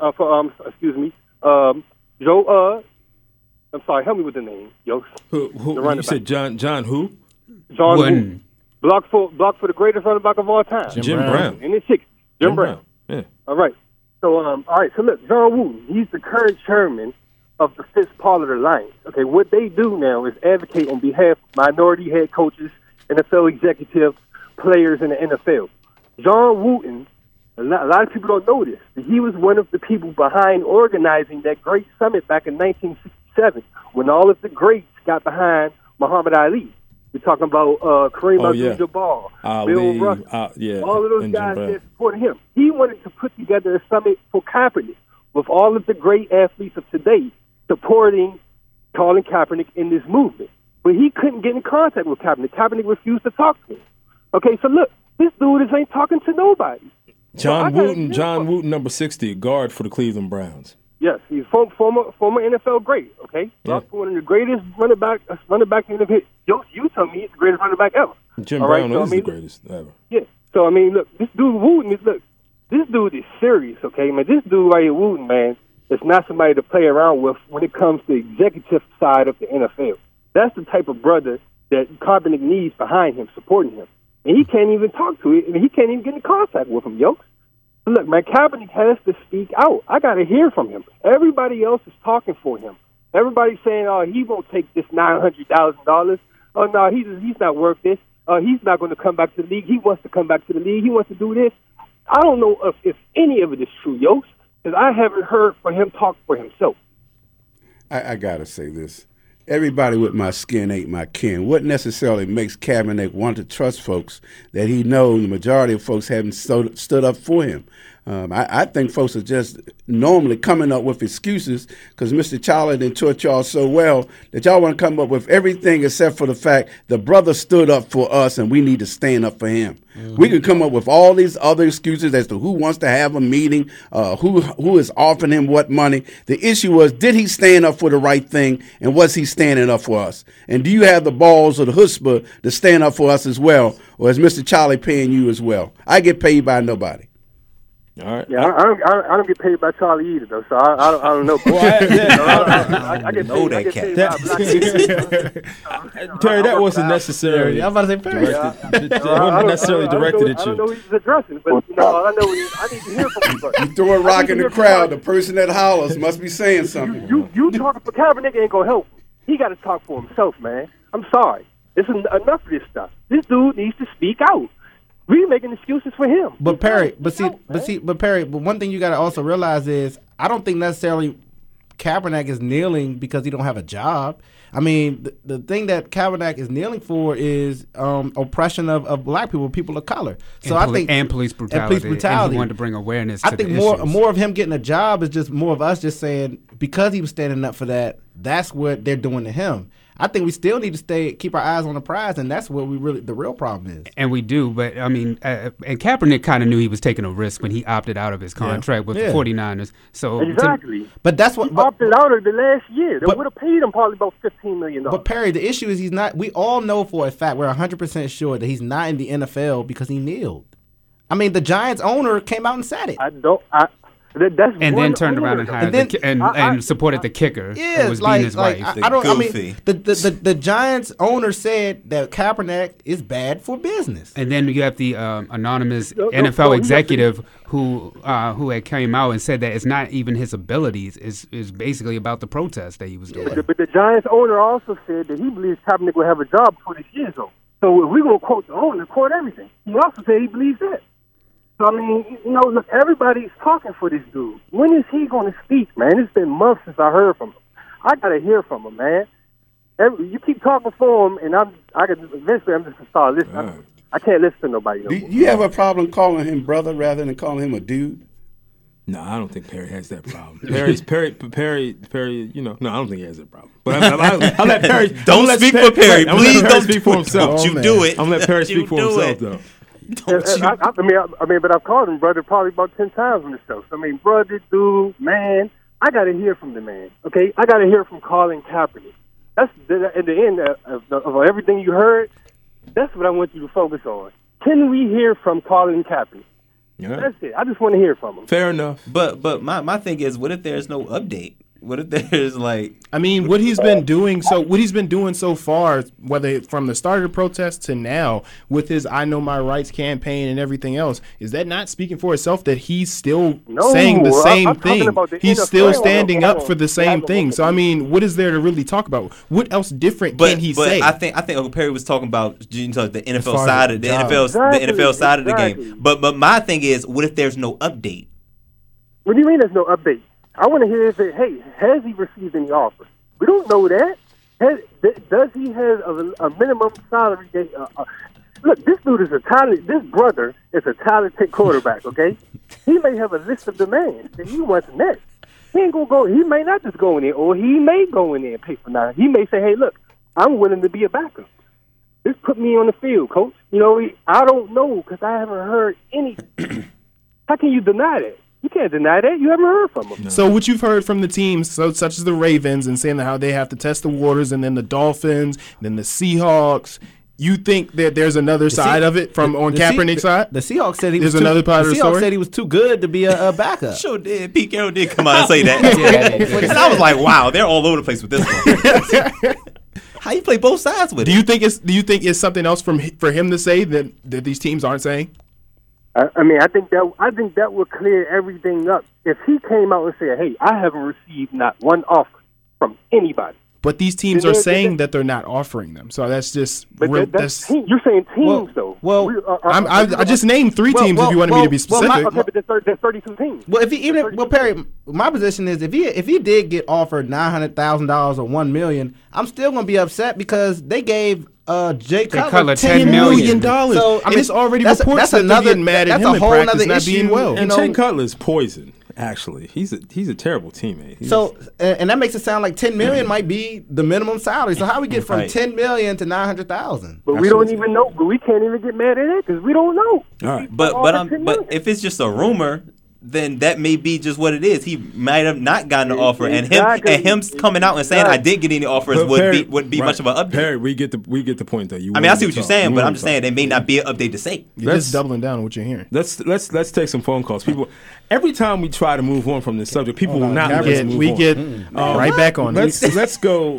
Speaker 3: Joe. I'm sorry. Help me with the name, yo.
Speaker 1: Who you said John who?
Speaker 3: John Wooten. Blocked for the greatest running back of all time.
Speaker 1: Jim Brown.
Speaker 3: In the 60s. Jim Brown.
Speaker 1: Yeah.
Speaker 3: All right. So all right. So look, John Wooten. He's the current chairman of the Fitzpatrick Alliance. Okay. What they do now is advocate on behalf of minority head coaches, NFL executives, players in the NFL. John Wooten, a lot of people don't know this, but he was one of the people behind organizing that great summit back in 1967 when all of the greats got behind Muhammad Ali. We're talking about Kareem Abdul-Jabbar, Bill Russell, all of those guys that supported him. He wanted to put together a summit for Kaepernick with all of the great athletes of today supporting Colin Kaepernick in this movement. But he couldn't get in contact with Kaepernick. Kaepernick refused to talk to him. Okay, so look, this dude ain't talking to nobody.
Speaker 1: John Wooten, number 60, guard for the Cleveland Browns.
Speaker 3: Yes, he's former NFL great. Okay, one of the greatest running back in the hit. You tell me he's the greatest running back ever.
Speaker 1: Jim Brown is the greatest ever.
Speaker 3: Yeah. So I mean, look, this dude Wooten this dude is serious. Okay, man, this dude right here, Wooten, man, is not somebody to play around with when it comes to the executive side of the NFL. That's the type of brother that Kaepernick needs behind him, supporting him. And he can't even talk to it, and he can't even get in contact with him, yo. Look, man, Kaepernick has to speak out. I got to hear from him. Everybody else is talking for him. Everybody's saying, oh, he won't take this $900,000. Oh, no, he's not worth this. He's not going to come back to the league. He wants to come back to the league. He wants to do this. I don't know if any of it is true, yo, because I haven't heard for him talk for himself.
Speaker 7: I got to say this. Everybody with my skin ain't my kin. What necessarily makes Kaepernick want to trust folks that he knows the majority of folks haven't stood up for him? I think folks are just normally coming up with excuses because Mr. Charlie done taught y'all so well that y'all want to come up with everything except for the fact the brother stood up for us and we need to stand up for him. Mm-hmm. We can come up with all these other excuses as to who wants to have a meeting, who is offering him what money. The issue was, did he stand up for the right thing, and was he standing up for us? And do you have the balls or the chutzpah to stand up for us as well, or is Mr. Charlie paying you as well? I get paid by nobody.
Speaker 1: All right.
Speaker 3: Yeah, I don't get paid by Charlie either, though. So I don't know. I get paid by
Speaker 1: Terry, that wasn't necessarily.
Speaker 2: I'm about to say Perry.
Speaker 1: That wasn't necessarily directed at you.
Speaker 3: I don't know who he's addressing, but all I know is I need to hear from him.
Speaker 7: You throw a rock in the crowd. The person that hollers must be saying something.
Speaker 3: You talking for Kaepernick ain't gonna help. He got to talk for himself, man. I'm sorry. There's enough of this stuff. This dude needs to speak out. We making excuses for him.
Speaker 2: But Perry, Perry, one thing you got to also realize is I don't think necessarily Kaepernick is kneeling because he don't have a job. I mean, the thing that Kaepernick is kneeling for is oppression of black people of color. So I think
Speaker 6: police brutality. And he wanted to bring awareness.
Speaker 2: I think more of him getting a job is just more of us just saying because he was standing up for that. That's what they're doing to him. I think we still need to keep our eyes on the prize, and that's what the real problem is.
Speaker 6: And we do, but I mean, and Kaepernick kind of knew he was taking a risk when he opted out of his contract with the 49ers. So
Speaker 3: exactly.
Speaker 2: But that's what
Speaker 3: he opted out of the last year. They would have paid him probably about $15 million.
Speaker 2: But Perry, the issue is he's not. We all know for a fact, we're 100% sure that he's not in the NFL because he kneeled. I mean, the Giants owner came out and said it.
Speaker 6: Then turned around and hired and supported the kicker.
Speaker 2: Yeah,
Speaker 6: who was being his wife.
Speaker 2: The Giants owner said that Kaepernick is bad for business.
Speaker 6: And then you have the anonymous NFL executive who had came out and said that it's not even his abilities; is basically about the protest that he was doing.
Speaker 3: But the Giants owner also said that he believes Kaepernick will have a job before this year's over. So if we're gonna quote the owner, quote everything. He also said he believes that. So, I mean, look, everybody's talking for this dude. When is he going to speak, man? It's been months since I heard from him. I got to hear from him, man. You keep talking for him, and eventually I'm just gonna start listening. I can't listen to nobody no more.
Speaker 7: Do you have a problem calling him brother rather than calling him a dude?
Speaker 1: No, I don't think Perry has that problem. Perry. You know, no, I don't think he has that problem. But I'll let Perry.
Speaker 9: Don't speak for Perry. Please don't
Speaker 1: speak for himself.
Speaker 9: Don't you do it.
Speaker 1: I'm gonna let Perry speak for himself, though.
Speaker 3: I mean, but I've called him brother probably about 10 times on the show. So I mean, brother, dude, man, I got to hear from the man. Okay, I got to hear from Colin Kaepernick. That's at the end of everything you heard. That's what I want you to focus on. Can we hear from Colin Kaepernick? Yeah. That's it. I just want to hear from him.
Speaker 1: Fair enough.
Speaker 9: But my thing is, what if there's no update? What if there's
Speaker 5: what he's been doing so far, whether from the start of the protest to now, with his I Know My Rights campaign and everything else, is that not speaking for itself that he's still saying the same thing? He's still standing up for the same thing. So I mean, what is there to really talk about? What else different can he say?
Speaker 9: I think Uncle Perry was talking about the NFL side of the NFL side of the game. But my thing is, what if there's no update?
Speaker 3: What do you mean there's no update? I want to hear has he received any offers? We don't know that. Does he have a minimum salary? Look, this dude is this brother is a talented quarterback, okay? He may have a list of demands that he wants next. He ain't gonna go. He may not just go in there, or he may go in there and pay for nothing. He may say, hey, look, I'm willing to be a backup. Just put me on the field, coach. You know, I don't know because I haven't heard anything. How can you deny that? You can't deny that. You haven't heard from them.
Speaker 5: No. So what you've heard from the teams, such as the Ravens, and saying how they have to test the waters, and then the Dolphins, and then the Seahawks, you think that there's another side of it on Kaepernick's side?
Speaker 2: The Seahawks said
Speaker 5: another part of the story?
Speaker 2: Seahawks said he was too good to be a backup.
Speaker 9: Sure did. Pete Carroll did come out and say that. And I was like, wow, they're all over the place with this one. How you play both sides with it?
Speaker 5: Do you think it's something else for him to say that these teams aren't saying?
Speaker 3: I mean, I think that would clear everything up if he came out and said, "Hey, I haven't received not one offer from anybody."
Speaker 5: But these teams are saying that they're not offering them, so that's just.
Speaker 3: You're saying teams, though.
Speaker 5: Well, I just named 3 teams. If you wanted me to be specific.
Speaker 3: But there's 32 teams.
Speaker 2: Well, Perry, my position is if he did get offered $900,000 or $1 million, I'm still going to be upset because they gave Jay Cutler $10 million.
Speaker 5: So I mean, it's already reports that they're getting mad at him in practice not being well.
Speaker 1: And Jay Cutler's poison. Actually, he's a terrible teammate.
Speaker 2: And that makes it sound like $10 million might be the minimum salary. So how we get from $10 million to $900,000?
Speaker 3: But we don't even know. But we can't even get mad at it because we don't know.
Speaker 1: All right.
Speaker 9: But if it's just a rumor, then that may be just what it is. He might have not gotten an offer, and him coming out and saying I didn't get any offers wouldn't be much of an update.
Speaker 1: Perry, we get the point though.
Speaker 9: I see what you're saying, but I'm just saying there may not be an update to say.
Speaker 5: You're just doubling down on what you're hearing.
Speaker 1: Let's take some phone calls. People, every time we try to move on from this subject, people will not let us move on.
Speaker 5: We get right back on.
Speaker 1: Let's go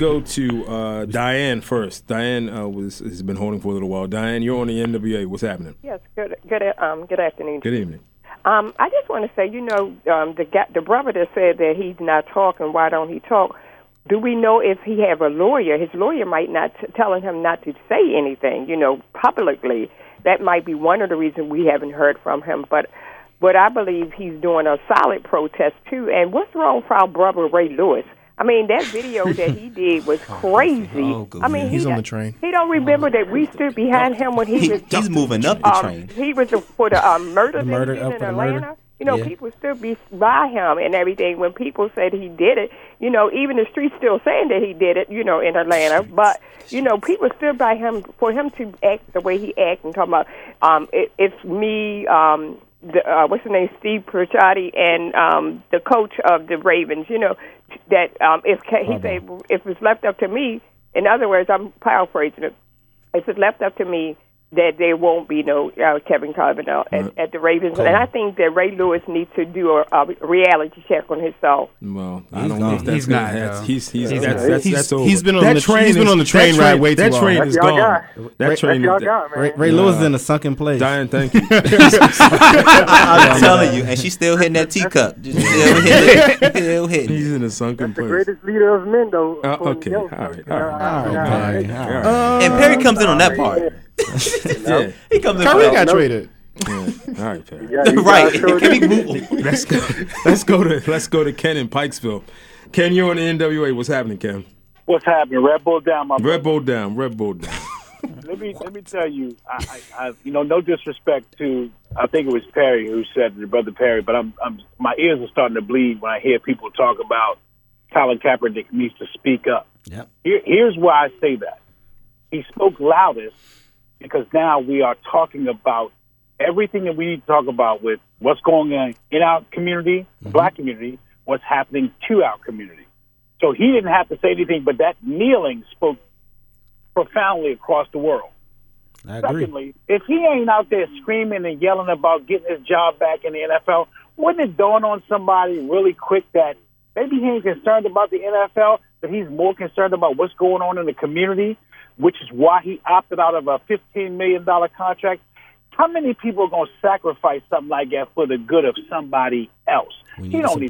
Speaker 1: to Diane first. Diane has been holding for a little while. Diane, you're on the NWA. What's happening?
Speaker 13: Yes. Good afternoon.
Speaker 1: Good evening.
Speaker 13: I just want to say, the brother that said that he's not talking, why don't he talk? Do we know if he have a lawyer? His lawyer might not telling him not to say anything, publicly. That might be one of the reasons we haven't heard from him. But I believe he's doing a solid protest, too. And what's wrong with our brother Ray Lewis? I mean, that video that he did was crazy. I mean,
Speaker 5: he's on the train.
Speaker 13: He don't remember that we stood behind him when
Speaker 9: he's moving up the train.
Speaker 13: He was for the murder in Atlanta. People stood by him and everything. When people said he did it, even the streets still saying that he did it, in Atlanta. But people stood by him for him to act the way he acted and talking about it's me. What's his name, Steve Perciotti, and the coach of the Ravens. That if he said if it's left up to me, in other words, I'm paraphrasing it. If it's left up to me, that there won't be no Kevin Carbonell at the Ravens. And I think that Ray Lewis needs to do a reality check on himself.
Speaker 1: Well, I don't know if that's going to happen. That's over.
Speaker 5: He's been on the train ride way too long.
Speaker 1: That train is gone. That train is
Speaker 2: gone. Ray Lewis is in a sunken place.
Speaker 1: Diane, thank you.
Speaker 9: I'm telling you, and she's still hitting that teacup. Still hitting.
Speaker 1: He's in a sunken place.
Speaker 3: The greatest leader of men, though.
Speaker 1: Okay, all right.
Speaker 9: And Perry comes in on that part.
Speaker 1: Yeah.
Speaker 9: He comes in.
Speaker 5: Kyrie got traded.
Speaker 1: Yeah. All right, Perry.
Speaker 9: Right. Can we move on?
Speaker 1: Let's go to Ken in Pikesville. Ken, you're on the NWA. What's happening, Ken?
Speaker 14: What's happening? Red Bull down, my brother.
Speaker 1: Red Bull down. Red Bull down.
Speaker 14: Let me tell you, I no disrespect to, I think it was Perry who said it, Brother Perry, but my ears are starting to bleed when I hear people talk about Colin Kaepernick needs to speak up.
Speaker 2: Yep.
Speaker 14: Here's why I say that. He spoke loudest because now we are talking about everything that we need to talk about with what's going on in our community, the black community, what's happening to our community. So he didn't have to say anything, but that kneeling spoke profoundly across the world.
Speaker 2: I agree.
Speaker 14: Secondly, if he ain't out there screaming and yelling about getting his job back in the NFL, wouldn't it dawn on somebody really quick that maybe he ain't concerned about the NFL, but he's more concerned about what's going on in the community, which is why he opted out of a $15 million contract? How many people are going to sacrifice something like that for the good of somebody else? He don't need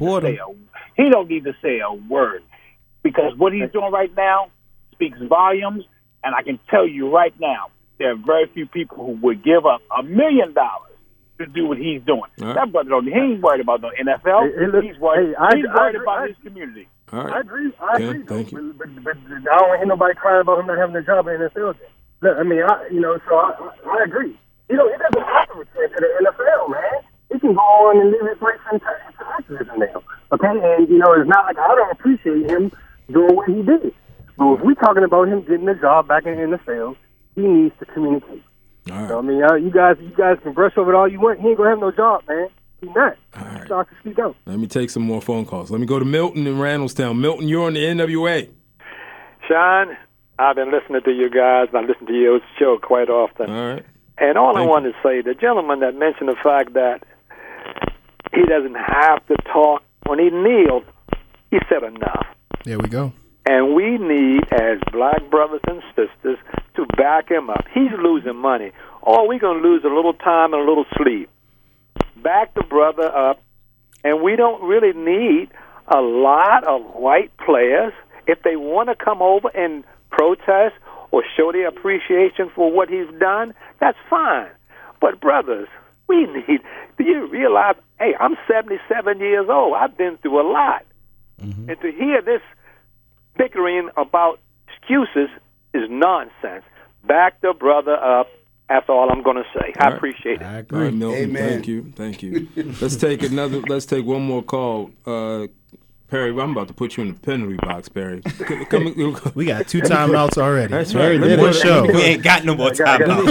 Speaker 14: to say a word, because what he's doing right now speaks volumes. And I can tell you right now, there are very few people who would give up $1 million to do what he's doing.
Speaker 1: Right.
Speaker 14: That brother, he ain't worried about the NFL. He's worried about his community.
Speaker 1: All right.
Speaker 8: I agree. I agree.
Speaker 1: Thank you.
Speaker 8: But I don't hear nobody crying about him not having a job in the NFL. Look, I mean, I agree. He doesn't have to return to the NFL, man. He can go on and live his life in Texas now. Okay, and it's not like I don't appreciate him doing what he did. But if we're talking about him getting a job back in the NFL, he needs to communicate.
Speaker 1: All right.
Speaker 8: So, I mean, you guys can brush over it all you want. He ain't gonna have no job, man. He's not.
Speaker 1: All right.
Speaker 8: So I can speak out.
Speaker 1: Let me take some more phone calls. Let me go to Milton in Randallstown. Milton, you're on the NWA.
Speaker 15: Sean, I've been listening to you guys. I listen to your show quite often.
Speaker 1: All right.
Speaker 15: And all I wanted to say, the gentleman that mentioned the fact that he doesn't have to talk when he kneeled, he said enough.
Speaker 5: There we go.
Speaker 15: And we need, as black brothers and sisters, to back him up. He's losing money. Oh, we're going to lose a little time and a little sleep. Back the brother up. And we don't really need a lot of white players. If they want to come over and protest or show their appreciation for what he's done, that's fine. But, brothers, we need, do you realize, hey, I'm 77 years old. I've been through a lot. Mm-hmm. And to hear this bickering about excuses is nonsense. Back the brother up. That's all I'm going to say. I appreciate it.
Speaker 1: I agree. All right, Milton,
Speaker 15: Amen.
Speaker 1: Thank you. Let's take one more call. Perry, I'm about to put you in the penalty box, Perry.
Speaker 5: We got 2 timeouts already.
Speaker 1: That's right.
Speaker 5: One show.
Speaker 9: We ain't got no more timeouts.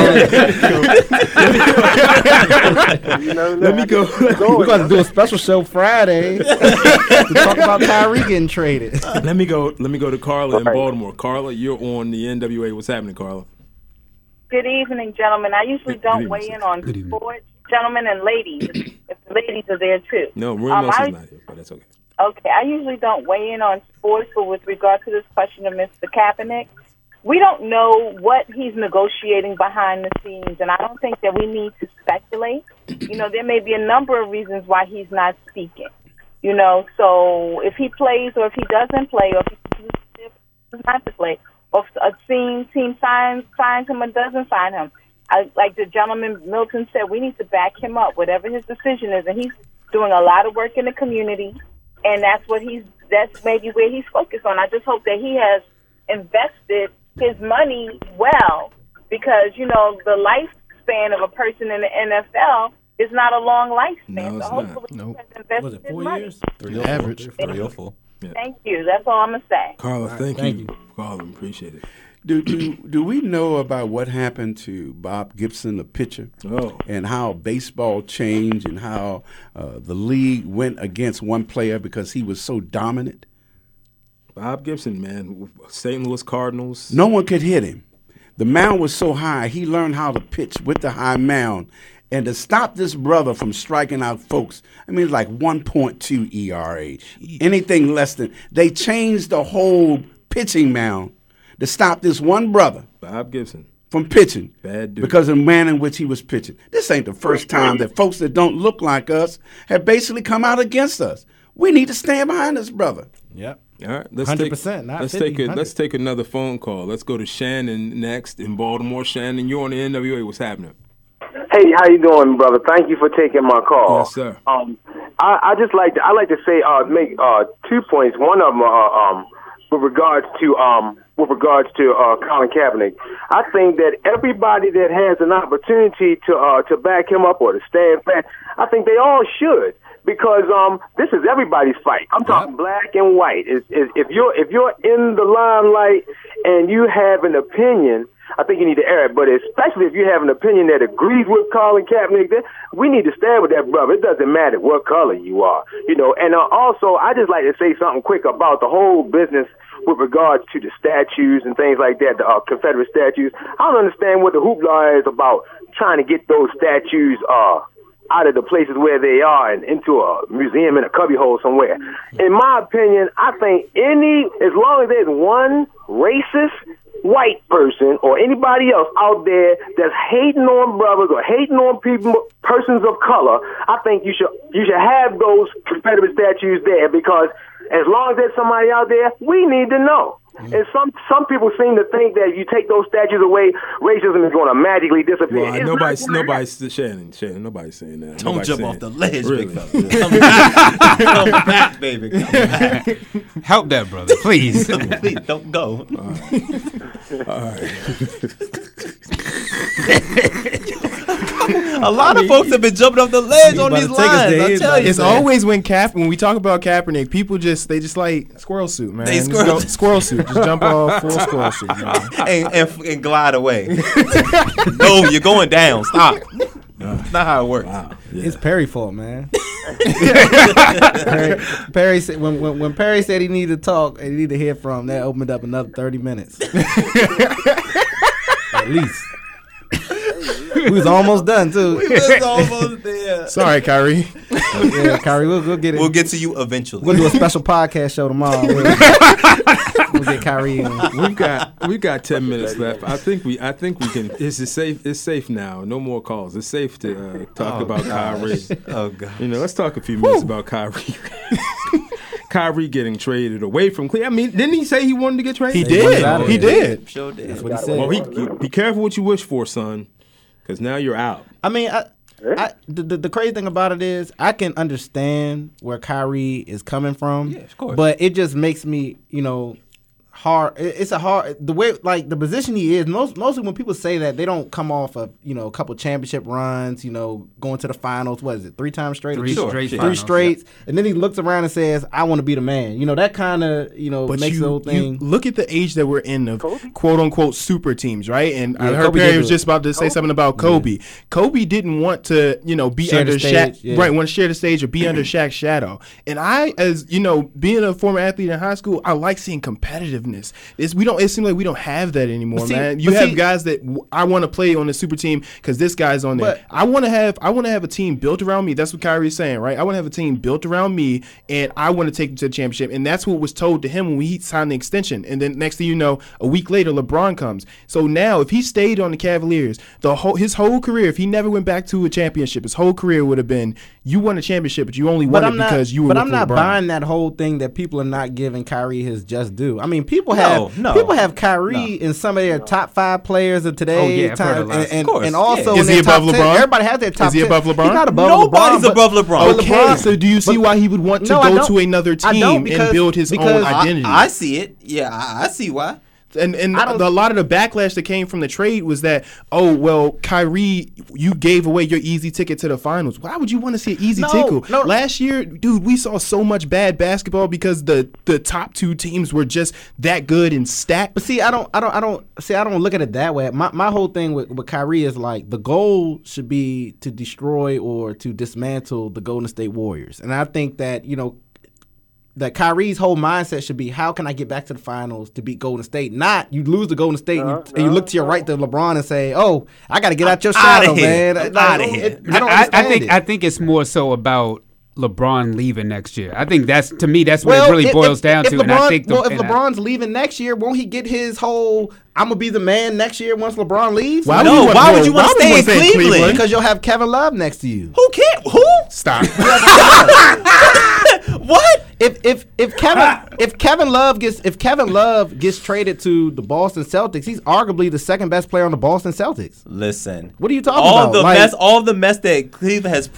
Speaker 1: Let me go.
Speaker 2: We're going to do a special show Friday to talk about Kyrie getting traded.
Speaker 1: Let me go to Carla in Baltimore. Carla, you're on the NWA. What's happening, Carla?
Speaker 16: Good evening, gentlemen. I usually don't weigh in on sports, gentlemen and ladies, if the ladies are there too.
Speaker 1: No, Ramos is not here, but that's okay.
Speaker 16: Okay, I usually don't weigh in on sports, but with regard to this question of Mr. Kaepernick, we don't know what he's negotiating behind the scenes, and I don't think that we need to speculate. There may be a number of reasons why he's not speaking. So if he plays or if he doesn't play or if he does not to play, or if a team signs him or doesn't sign him, like the gentleman Milton said, we need to back him up, whatever his decision is, and he's doing a lot of work in the community. And that's maybe where he's focused on. I just hope that he has invested his money well, because, the lifespan of a person in the NFL is not a long lifespan.
Speaker 1: No,
Speaker 16: so hopefully he has invested his money.
Speaker 9: 3
Speaker 5: average.
Speaker 9: 3 or 4.
Speaker 1: Yeah.
Speaker 16: Thank you. That's all I'm going to say.
Speaker 1: Carla, thank you. Carla, appreciate it.
Speaker 7: Do we know about what happened to Bob Gibson, the pitcher, and how baseball changed and how the league went against one player because he was so dominant?
Speaker 1: Bob Gibson, man, St. Louis Cardinals.
Speaker 7: No one could hit him. The mound was so high, he learned how to pitch with the high mound. And to stop this brother from striking out folks, it's like 1.2 ERA. Anything less than, they changed the whole pitching mound to stop this one brother,
Speaker 1: Bob Gibson,
Speaker 7: from pitching.
Speaker 1: Bad dude.
Speaker 7: Because of the manner in which he was pitching. This ain't the first time that folks that don't look like us have basically come out against us. We need to stand behind this brother.
Speaker 2: Yep.
Speaker 1: All right, let's
Speaker 2: 100%.
Speaker 1: Let's take another phone call. Let's go to Shannon next in Baltimore. Shannon, you're on the NWA. What's happening?
Speaker 17: Hey, how you doing, brother? Thank you for taking my call.
Speaker 1: Yes, sir.
Speaker 17: I just like to say make 2 points. One of them with regards to Colin Kaepernick. I think that everybody that has an opportunity to back him up or to stand fast, I think they all should, because this is everybody's fight. I'm talking black and white. If you're in the limelight and you have an opinion, I think you need to air it, but especially if you have an opinion that agrees with Colin Kaepernick, we need to stand with that brother. It doesn't matter what color you are, And also, I just like to say something quick about the whole business with regards to the statues and things like that, the Confederate statues. I don't understand what the hoopla is about trying to get those statues out of the places where they are and into a museum in a cubbyhole somewhere. In my opinion, I think as long as there's one racist white person or anybody else out there that's hating on brothers or hating on persons of color, I think you should have those Confederate statues there, because as long as there's somebody out there, we need to know. And some people seem to think that if you take those statues away, racism is going to magically disappear.
Speaker 1: Well, nobody's Shannon, nobody's saying that.
Speaker 9: Don't jump off the ledge,
Speaker 1: really.
Speaker 9: Big fella. Come back, baby. Come back.
Speaker 6: Help that brother, please.
Speaker 9: Please don't go.
Speaker 1: All right.
Speaker 9: A lot of folks have been jumping off the ledge on these lines. I tell you,
Speaker 5: it's always when we talk about Kaepernick, people just like squirrel suit, man. Squirrel suit, just jump off full squirrel suit, man.
Speaker 9: and glide away. No, you're going down. Stop. That's not how it works.
Speaker 2: Wow. Yeah. It's Perry's fault, man. Perry said when Perry said he needed to talk and he needed to hear from, that opened up another 30 minutes. At least. We was almost done too.
Speaker 9: We was almost there.
Speaker 5: Sorry, Kyrie.
Speaker 2: Yeah, Kyrie, we'll get it.
Speaker 9: We'll get to you eventually.
Speaker 2: We'll do a special podcast show tomorrow. We'll get Kyrie in.
Speaker 1: We've got 10 minutes left. I think we can. It's safe. It's safe now. No more calls. It's safe to talk about Kyrie.
Speaker 9: Oh God.
Speaker 1: Let's talk a few minutes about Kyrie. Kyrie getting traded away from Cleveland. I mean, didn't he say he wanted to get traded?
Speaker 5: He did. He did.
Speaker 9: Sure did.
Speaker 2: That's what he said.
Speaker 1: Well, be careful what you wish for, son, because now you're out.
Speaker 2: I mean, the crazy thing about it is I can understand where Kyrie is coming from.
Speaker 9: Yeah, of course.
Speaker 2: But it just makes me, hard. It's a hard the way, like the position he is. Mostly when people say that, they don't come off of a couple championship runs. Going to the finals. What is it? 3 times straight.
Speaker 6: Three
Speaker 2: straight. Yeah. And then he looks around and says, "I want to be the man." That kind of makes the whole thing.
Speaker 5: Look at the age that we're in of quote unquote super teams, right? And I heard Perry was just about to say something about Kobe. Yeah. Kobe didn't want to be share under Shaq, right? Want to share the stage or be under Shaq's shadow. And I, as being a former athlete in high school, I like seeing competitiveness. It seems like we don't have that anymore, man. You have guys that I want to play on the super team because this guy's on there. I want to have a team built around me. That's what Kyrie's saying, right? I want to have a team built around me, and I want to take them to the championship. And that's what was told to him when he signed the extension. And then next thing you know, a week later, LeBron comes. So now, if he stayed on the Cavaliers, his whole career, if he never went back to a championship, his whole career would have been, you won a championship, but you only won it because you were.
Speaker 2: But I'm not buying that whole thing that people are not giving Kyrie his just due. I mean, people have Kyrie in some of their top 5 players of today's time, and also
Speaker 5: is he above LeBron?
Speaker 2: Everybody has their top 10.
Speaker 5: Is he above LeBron?
Speaker 2: He's not above
Speaker 9: Nobody's
Speaker 2: LeBron.
Speaker 9: above LeBron.
Speaker 5: Okay, so do you see why he would want to go to another team and build his own identity?
Speaker 9: I see it. Yeah, I see why.
Speaker 5: And a lot of the backlash that came from the trade was that, Kyrie, you gave away your easy ticket to the finals. Why would you want to see an easy ticket?
Speaker 2: No.
Speaker 5: Last year, dude, we saw so much bad basketball because the top 2 teams were just that good and stacked.
Speaker 2: But see, I don't look at it that way. My whole thing with Kyrie is like the goal should be to destroy or to dismantle the Golden State Warriors, and I think that that Kyrie's whole mindset should be, how can I get back to the finals to beat Golden State? Not you lose to Golden State and you look to your right to LeBron and say, "Oh, I got to get out your shadow, man."
Speaker 9: Out of here.
Speaker 6: I think it's more so about LeBron leaving next year. I think that's what it really boils down to.
Speaker 2: And I think if LeBron's leaving next year, won't he get his whole "I'm gonna be the man" next year once LeBron leaves?
Speaker 9: Why would you want to stay in Cleveland?
Speaker 2: Because you'll have Kevin Love next to you.
Speaker 9: Who can't? Who?
Speaker 5: Stop.
Speaker 9: What?
Speaker 2: If Kevin Love gets traded to the Boston Celtics, he's arguably the second best player on the Boston Celtics.
Speaker 9: Listen,
Speaker 2: what are you talking about?
Speaker 9: All the mess that Cleveland has put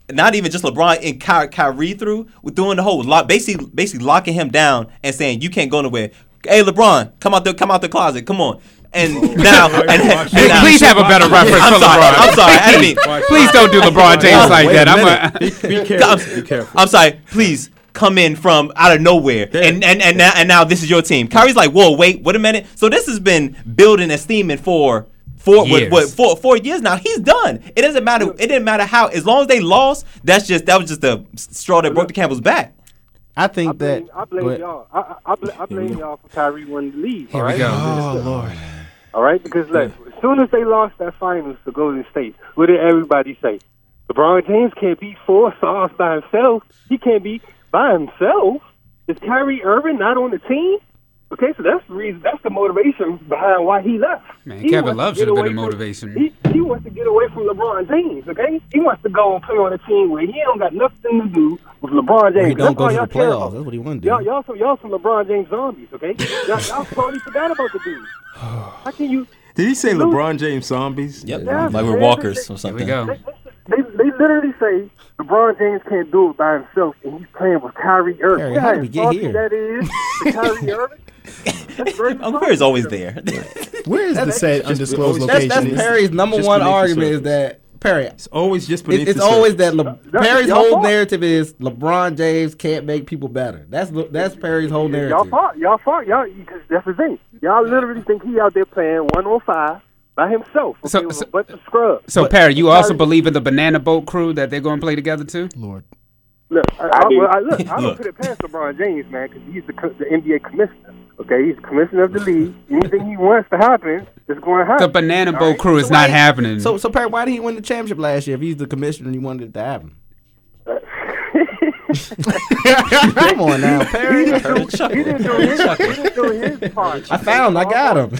Speaker 9: not even just LeBron and Kyrie through, we're doing the whole basically locking him down and saying you can't go nowhere. Hey LeBron, come out the closet, come on. And now,
Speaker 6: please have a better reference for LeBron.
Speaker 9: I'm sorry. I mean,
Speaker 6: please don't do LeBron James like that.
Speaker 1: Be careful.
Speaker 9: I'm sorry. Please come in from out of nowhere, and now this is your team. Kyrie's like, whoa, wait a minute. So this has been building and steaming for 4 years now. He's done. It doesn't matter. It didn't matter how. As long as they lost, that was just the straw that broke the camel's back.
Speaker 2: I think
Speaker 3: I blame y'all. I blame y'all for Kyrie wanting to leave.
Speaker 6: Here we go.
Speaker 5: Oh Lord.
Speaker 3: All right, because look, as soon as they lost that finals to Golden State, what did everybody say? LeBron James can't beat 4 stars by himself. He can't be by himself. Is Kyrie Irving not on the team? Okay, so that's the reason. That's the motivation behind why he left.
Speaker 6: Man, Kevin Love should have been the motivation.
Speaker 3: He wants to get away from LeBron James. Okay, he wants to go and play on a team where he don't got nothing to do with LeBron James.
Speaker 2: He don't go to the playoffs. That's what he want to do.
Speaker 3: Y'all some LeBron James zombies. Okay, y'all totally forgot about the dude. How can you?
Speaker 1: Did he say LeBron James zombies?
Speaker 9: Yep, like we're walkers or something.
Speaker 6: Here we go.
Speaker 3: They literally say LeBron James can't do it by himself, and he's playing with Kyrie Irving.
Speaker 2: How did we get here?
Speaker 3: That is to Kyrie Irving.
Speaker 9: Uncle Perry's always there.
Speaker 5: Where is the said undisclosed location?
Speaker 2: That's Perry's number one argument is that Perry.
Speaker 1: It's always just beneath
Speaker 2: It's always that Perry's whole narrative is LeBron James can't make people better. That's Perry's whole narrative.
Speaker 3: Y'all fought. Because that's the thing. Y'all literally think he out there playing 1-on-5 by himself. Okay, with a bunch of scrubs.
Speaker 6: So Perry, you also believe in the Banana Boat crew that they're going to play together too?
Speaker 5: Lord.
Speaker 3: Look, I don't put it past LeBron James, man, because he's the NBA commissioner. Okay, he's the commissioner of the league. Anything he wants to happen is going to happen.
Speaker 6: The Banana Boat crew is not happening.
Speaker 2: So Perry, why did he win the championship last year if he's the commissioner and he wanted it to happen? Come on now, Perry.
Speaker 3: He didn't do his part.
Speaker 2: I got him.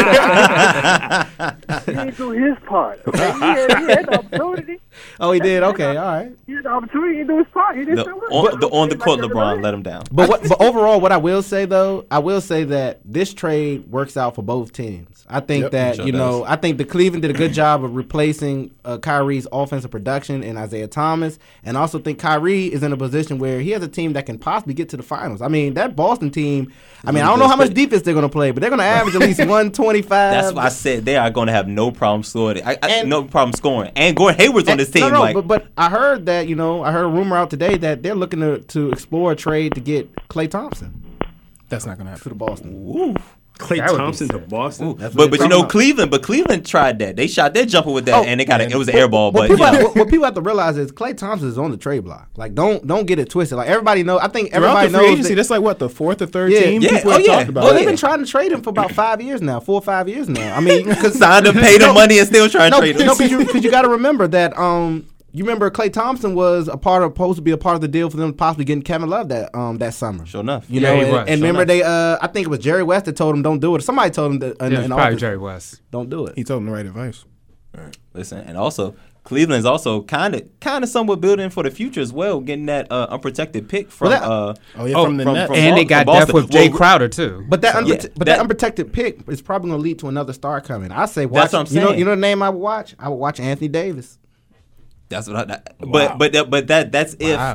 Speaker 3: He didn't do his part. Okay? He had the opportunity.
Speaker 2: Oh, he did? Okay, all right.
Speaker 3: He had the opportunity to do his part. He didn't do it.
Speaker 9: On the court, LeBron let him down.
Speaker 2: But overall, what I will say, though, that this trade works out for both teams. I think I think the Cleveland did a good job of replacing Kyrie's offensive production in Isaiah Thomas, and I also think Kyrie is in a position where he has a team that can possibly get to the finals. I mean, that Boston team, I don't know how much defense they're going to play, but they're going to average at least 125.
Speaker 9: That's why I said they are going to have no problem scoring. No problem scoring. And Gordon Hayward's on this team.
Speaker 2: But I heard that, I heard a rumor out today that they're looking to explore a trade to get Klay Thompson.
Speaker 5: That's not going to happen.
Speaker 2: To the Boston.
Speaker 9: Ooh.
Speaker 1: Klay Thompson to Boston.
Speaker 9: But Cleveland tried that. They shot their jumper with that, and it was an air ball. But
Speaker 2: what people have to realize is Klay Thompson is on the trade block. Like, don't get it twisted. Like, everybody knows. I think everybody knows.
Speaker 5: Agency, that's like what, the fourth or third team people have talked about.
Speaker 2: Well, they've been trying to trade him for about 5 years now, 4 or 5 years now. I mean, because
Speaker 9: signed him, paid him money, and still trying to trade him.
Speaker 2: No, because you got to remember that. You remember Klay Thompson was supposed to be a part of the deal for them possibly getting Kevin Love that summer.
Speaker 9: Sure enough.
Speaker 2: Remember they I think it was Jerry West that told him don't do it. Somebody told him that
Speaker 6: probably Jerry West.
Speaker 2: Don't do it.
Speaker 5: He told him the right advice.
Speaker 9: Right. Listen, and also Cleveland's also kind of somewhat building for the future as well, getting that unprotected pick from
Speaker 5: from the Nets.
Speaker 6: And they got depth with Jay Crowder too.
Speaker 2: But that unprotected pick is probably going to lead to another star coming. I say watch.
Speaker 9: That's what I'm saying.
Speaker 2: You know the name I would watch? I would watch Anthony Davis.
Speaker 9: That's what that's if.
Speaker 6: Wow.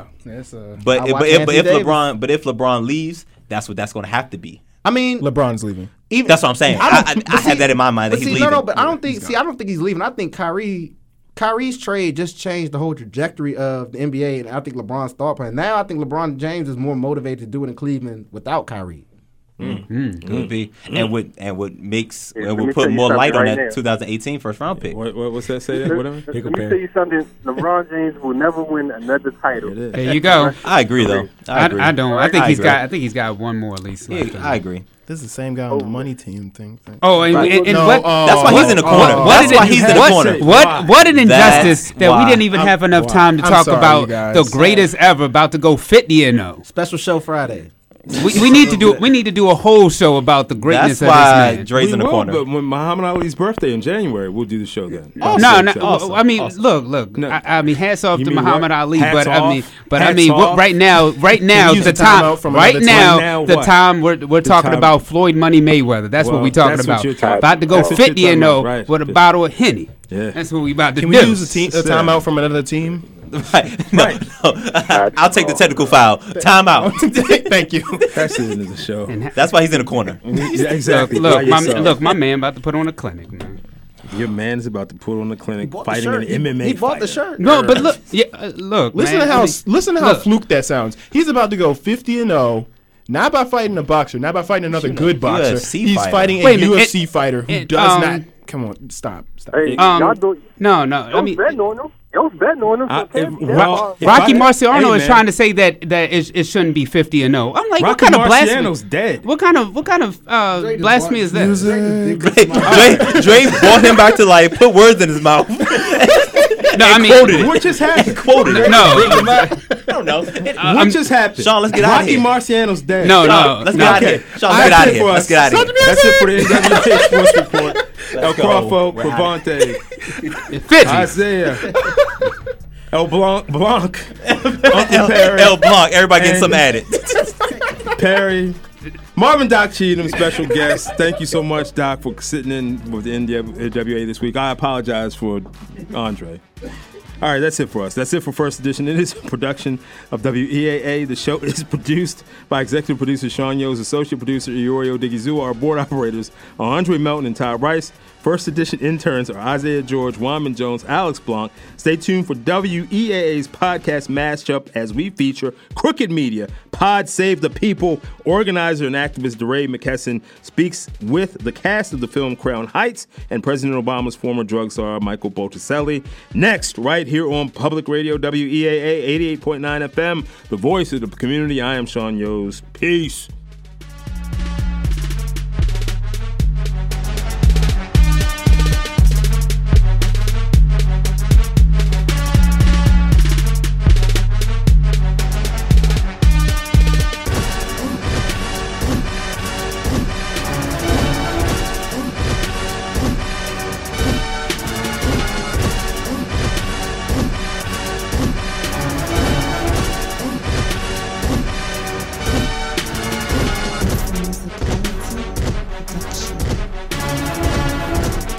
Speaker 9: But if LeBron leaves, that's what that's going to have to be.
Speaker 2: I mean,
Speaker 5: LeBron's leaving.
Speaker 9: That's what I'm saying. I have that in my mind that he's leaving.
Speaker 2: But I don't think. I don't think he's leaving. I think Kyrie's trade just changed the whole trajectory of the NBA, and I think LeBron's thought plan. Now I think LeBron James is more motivated to do it in Cleveland without Kyrie.
Speaker 9: Could be, and would put more light on that 2018 first round pick.
Speaker 1: What's that say? Whatever.
Speaker 3: Let me tell you something. LeBron James will never win another title.
Speaker 6: There you go.
Speaker 9: I agree, though.
Speaker 6: I don't. I think he's got one more at least.
Speaker 9: Yeah, I agree.
Speaker 5: This is the same guy on the money team thing.
Speaker 6: Oh, and
Speaker 9: that's why he's in the corner. That's why he's in the corner.
Speaker 6: What an injustice that we didn't even have enough time to talk about the greatest ever about to go 50-0.
Speaker 2: Special show Friday.
Speaker 6: We need to do a whole show about the greatness of this man.
Speaker 9: Dre's in the corner.
Speaker 1: But when Muhammad Ali's birthday in January, we'll do the show then.
Speaker 6: I mean, look. I mean, hats off to Muhammad Ali, right now, the time we're talking about Floyd Money Mayweather. That's what we're talking about. About to go 50-0 with a bottle of Henny.
Speaker 1: Yeah.
Speaker 6: That's what we about to do.
Speaker 5: Can we use a timeout from another team?
Speaker 9: Right. No. I'll take the technical foul. Time out.
Speaker 5: Thank you.
Speaker 1: That's the end of the show.
Speaker 9: That's why he's in the corner.
Speaker 1: Yeah, exactly.
Speaker 6: Look, my man about to put on a clinic, man.
Speaker 1: Your man's about to put on the clinic fighting an MMA
Speaker 2: He bought
Speaker 1: fighter.
Speaker 2: the shirt.
Speaker 6: No, but look, look.
Speaker 5: Listen
Speaker 6: man,
Speaker 5: to how fluke that sounds. He's about to go 50-0. Not by fighting a boxer, not by fighting another good boxer. He's fighting a UFC fighter who does not. Come on, stop.
Speaker 3: Hey, y'all do.
Speaker 6: No.
Speaker 3: I mean, betting on him. Y'all betting on him.
Speaker 6: Rocky Marciano is trying to say that it shouldn't be 50-0. I'm like, what kind of blasphemy?
Speaker 1: Marciano's dead.
Speaker 6: What kind of blasphemy is that?
Speaker 9: Dre brought him back to life, put words in his mouth.
Speaker 6: No, I mean,
Speaker 9: quoted it.
Speaker 1: What just happened?
Speaker 9: Quoted it.
Speaker 6: No.
Speaker 9: I don't know.
Speaker 1: What just happened?
Speaker 9: Sean, let's get out of
Speaker 1: Rocky
Speaker 9: here.
Speaker 1: Marciano's dead.
Speaker 6: No.
Speaker 9: Let's get out of here. Sean, let's get out of here. Let's get out of here.
Speaker 1: That's it for the NWA Sports Report. El Crawford, Cravante,
Speaker 6: Fitzy,
Speaker 1: Isaiah, El Blanc, Uncle Perry,
Speaker 9: El Blanc. Everybody getting some added.
Speaker 1: Perry, Marvin Doc Cheatham, special guest. Thank you so much, Doc, for sitting in with the NWA this week. I apologize for Andre. All right, that's it for us. That's it for First Edition. It is a production of WEAA. The show is produced by executive producer Sean Yos, associate producer Iorio Digizu. Our board operators are Andre Melton and Todd Rice. First Edition interns are Isaiah George, Wyman Jones, Alex Blanc. Stay tuned for WEAA's podcast mashup as we feature Crooked Media. Pod Save the People. Organizer and activist DeRay McKesson speaks with the cast of the film Crown Heights and President Obama's former drug czar Michael Botticelli. Next, right here on Public Radio WEAA 88.9 FM, the voice of the community. I am Sean Yos. Peace.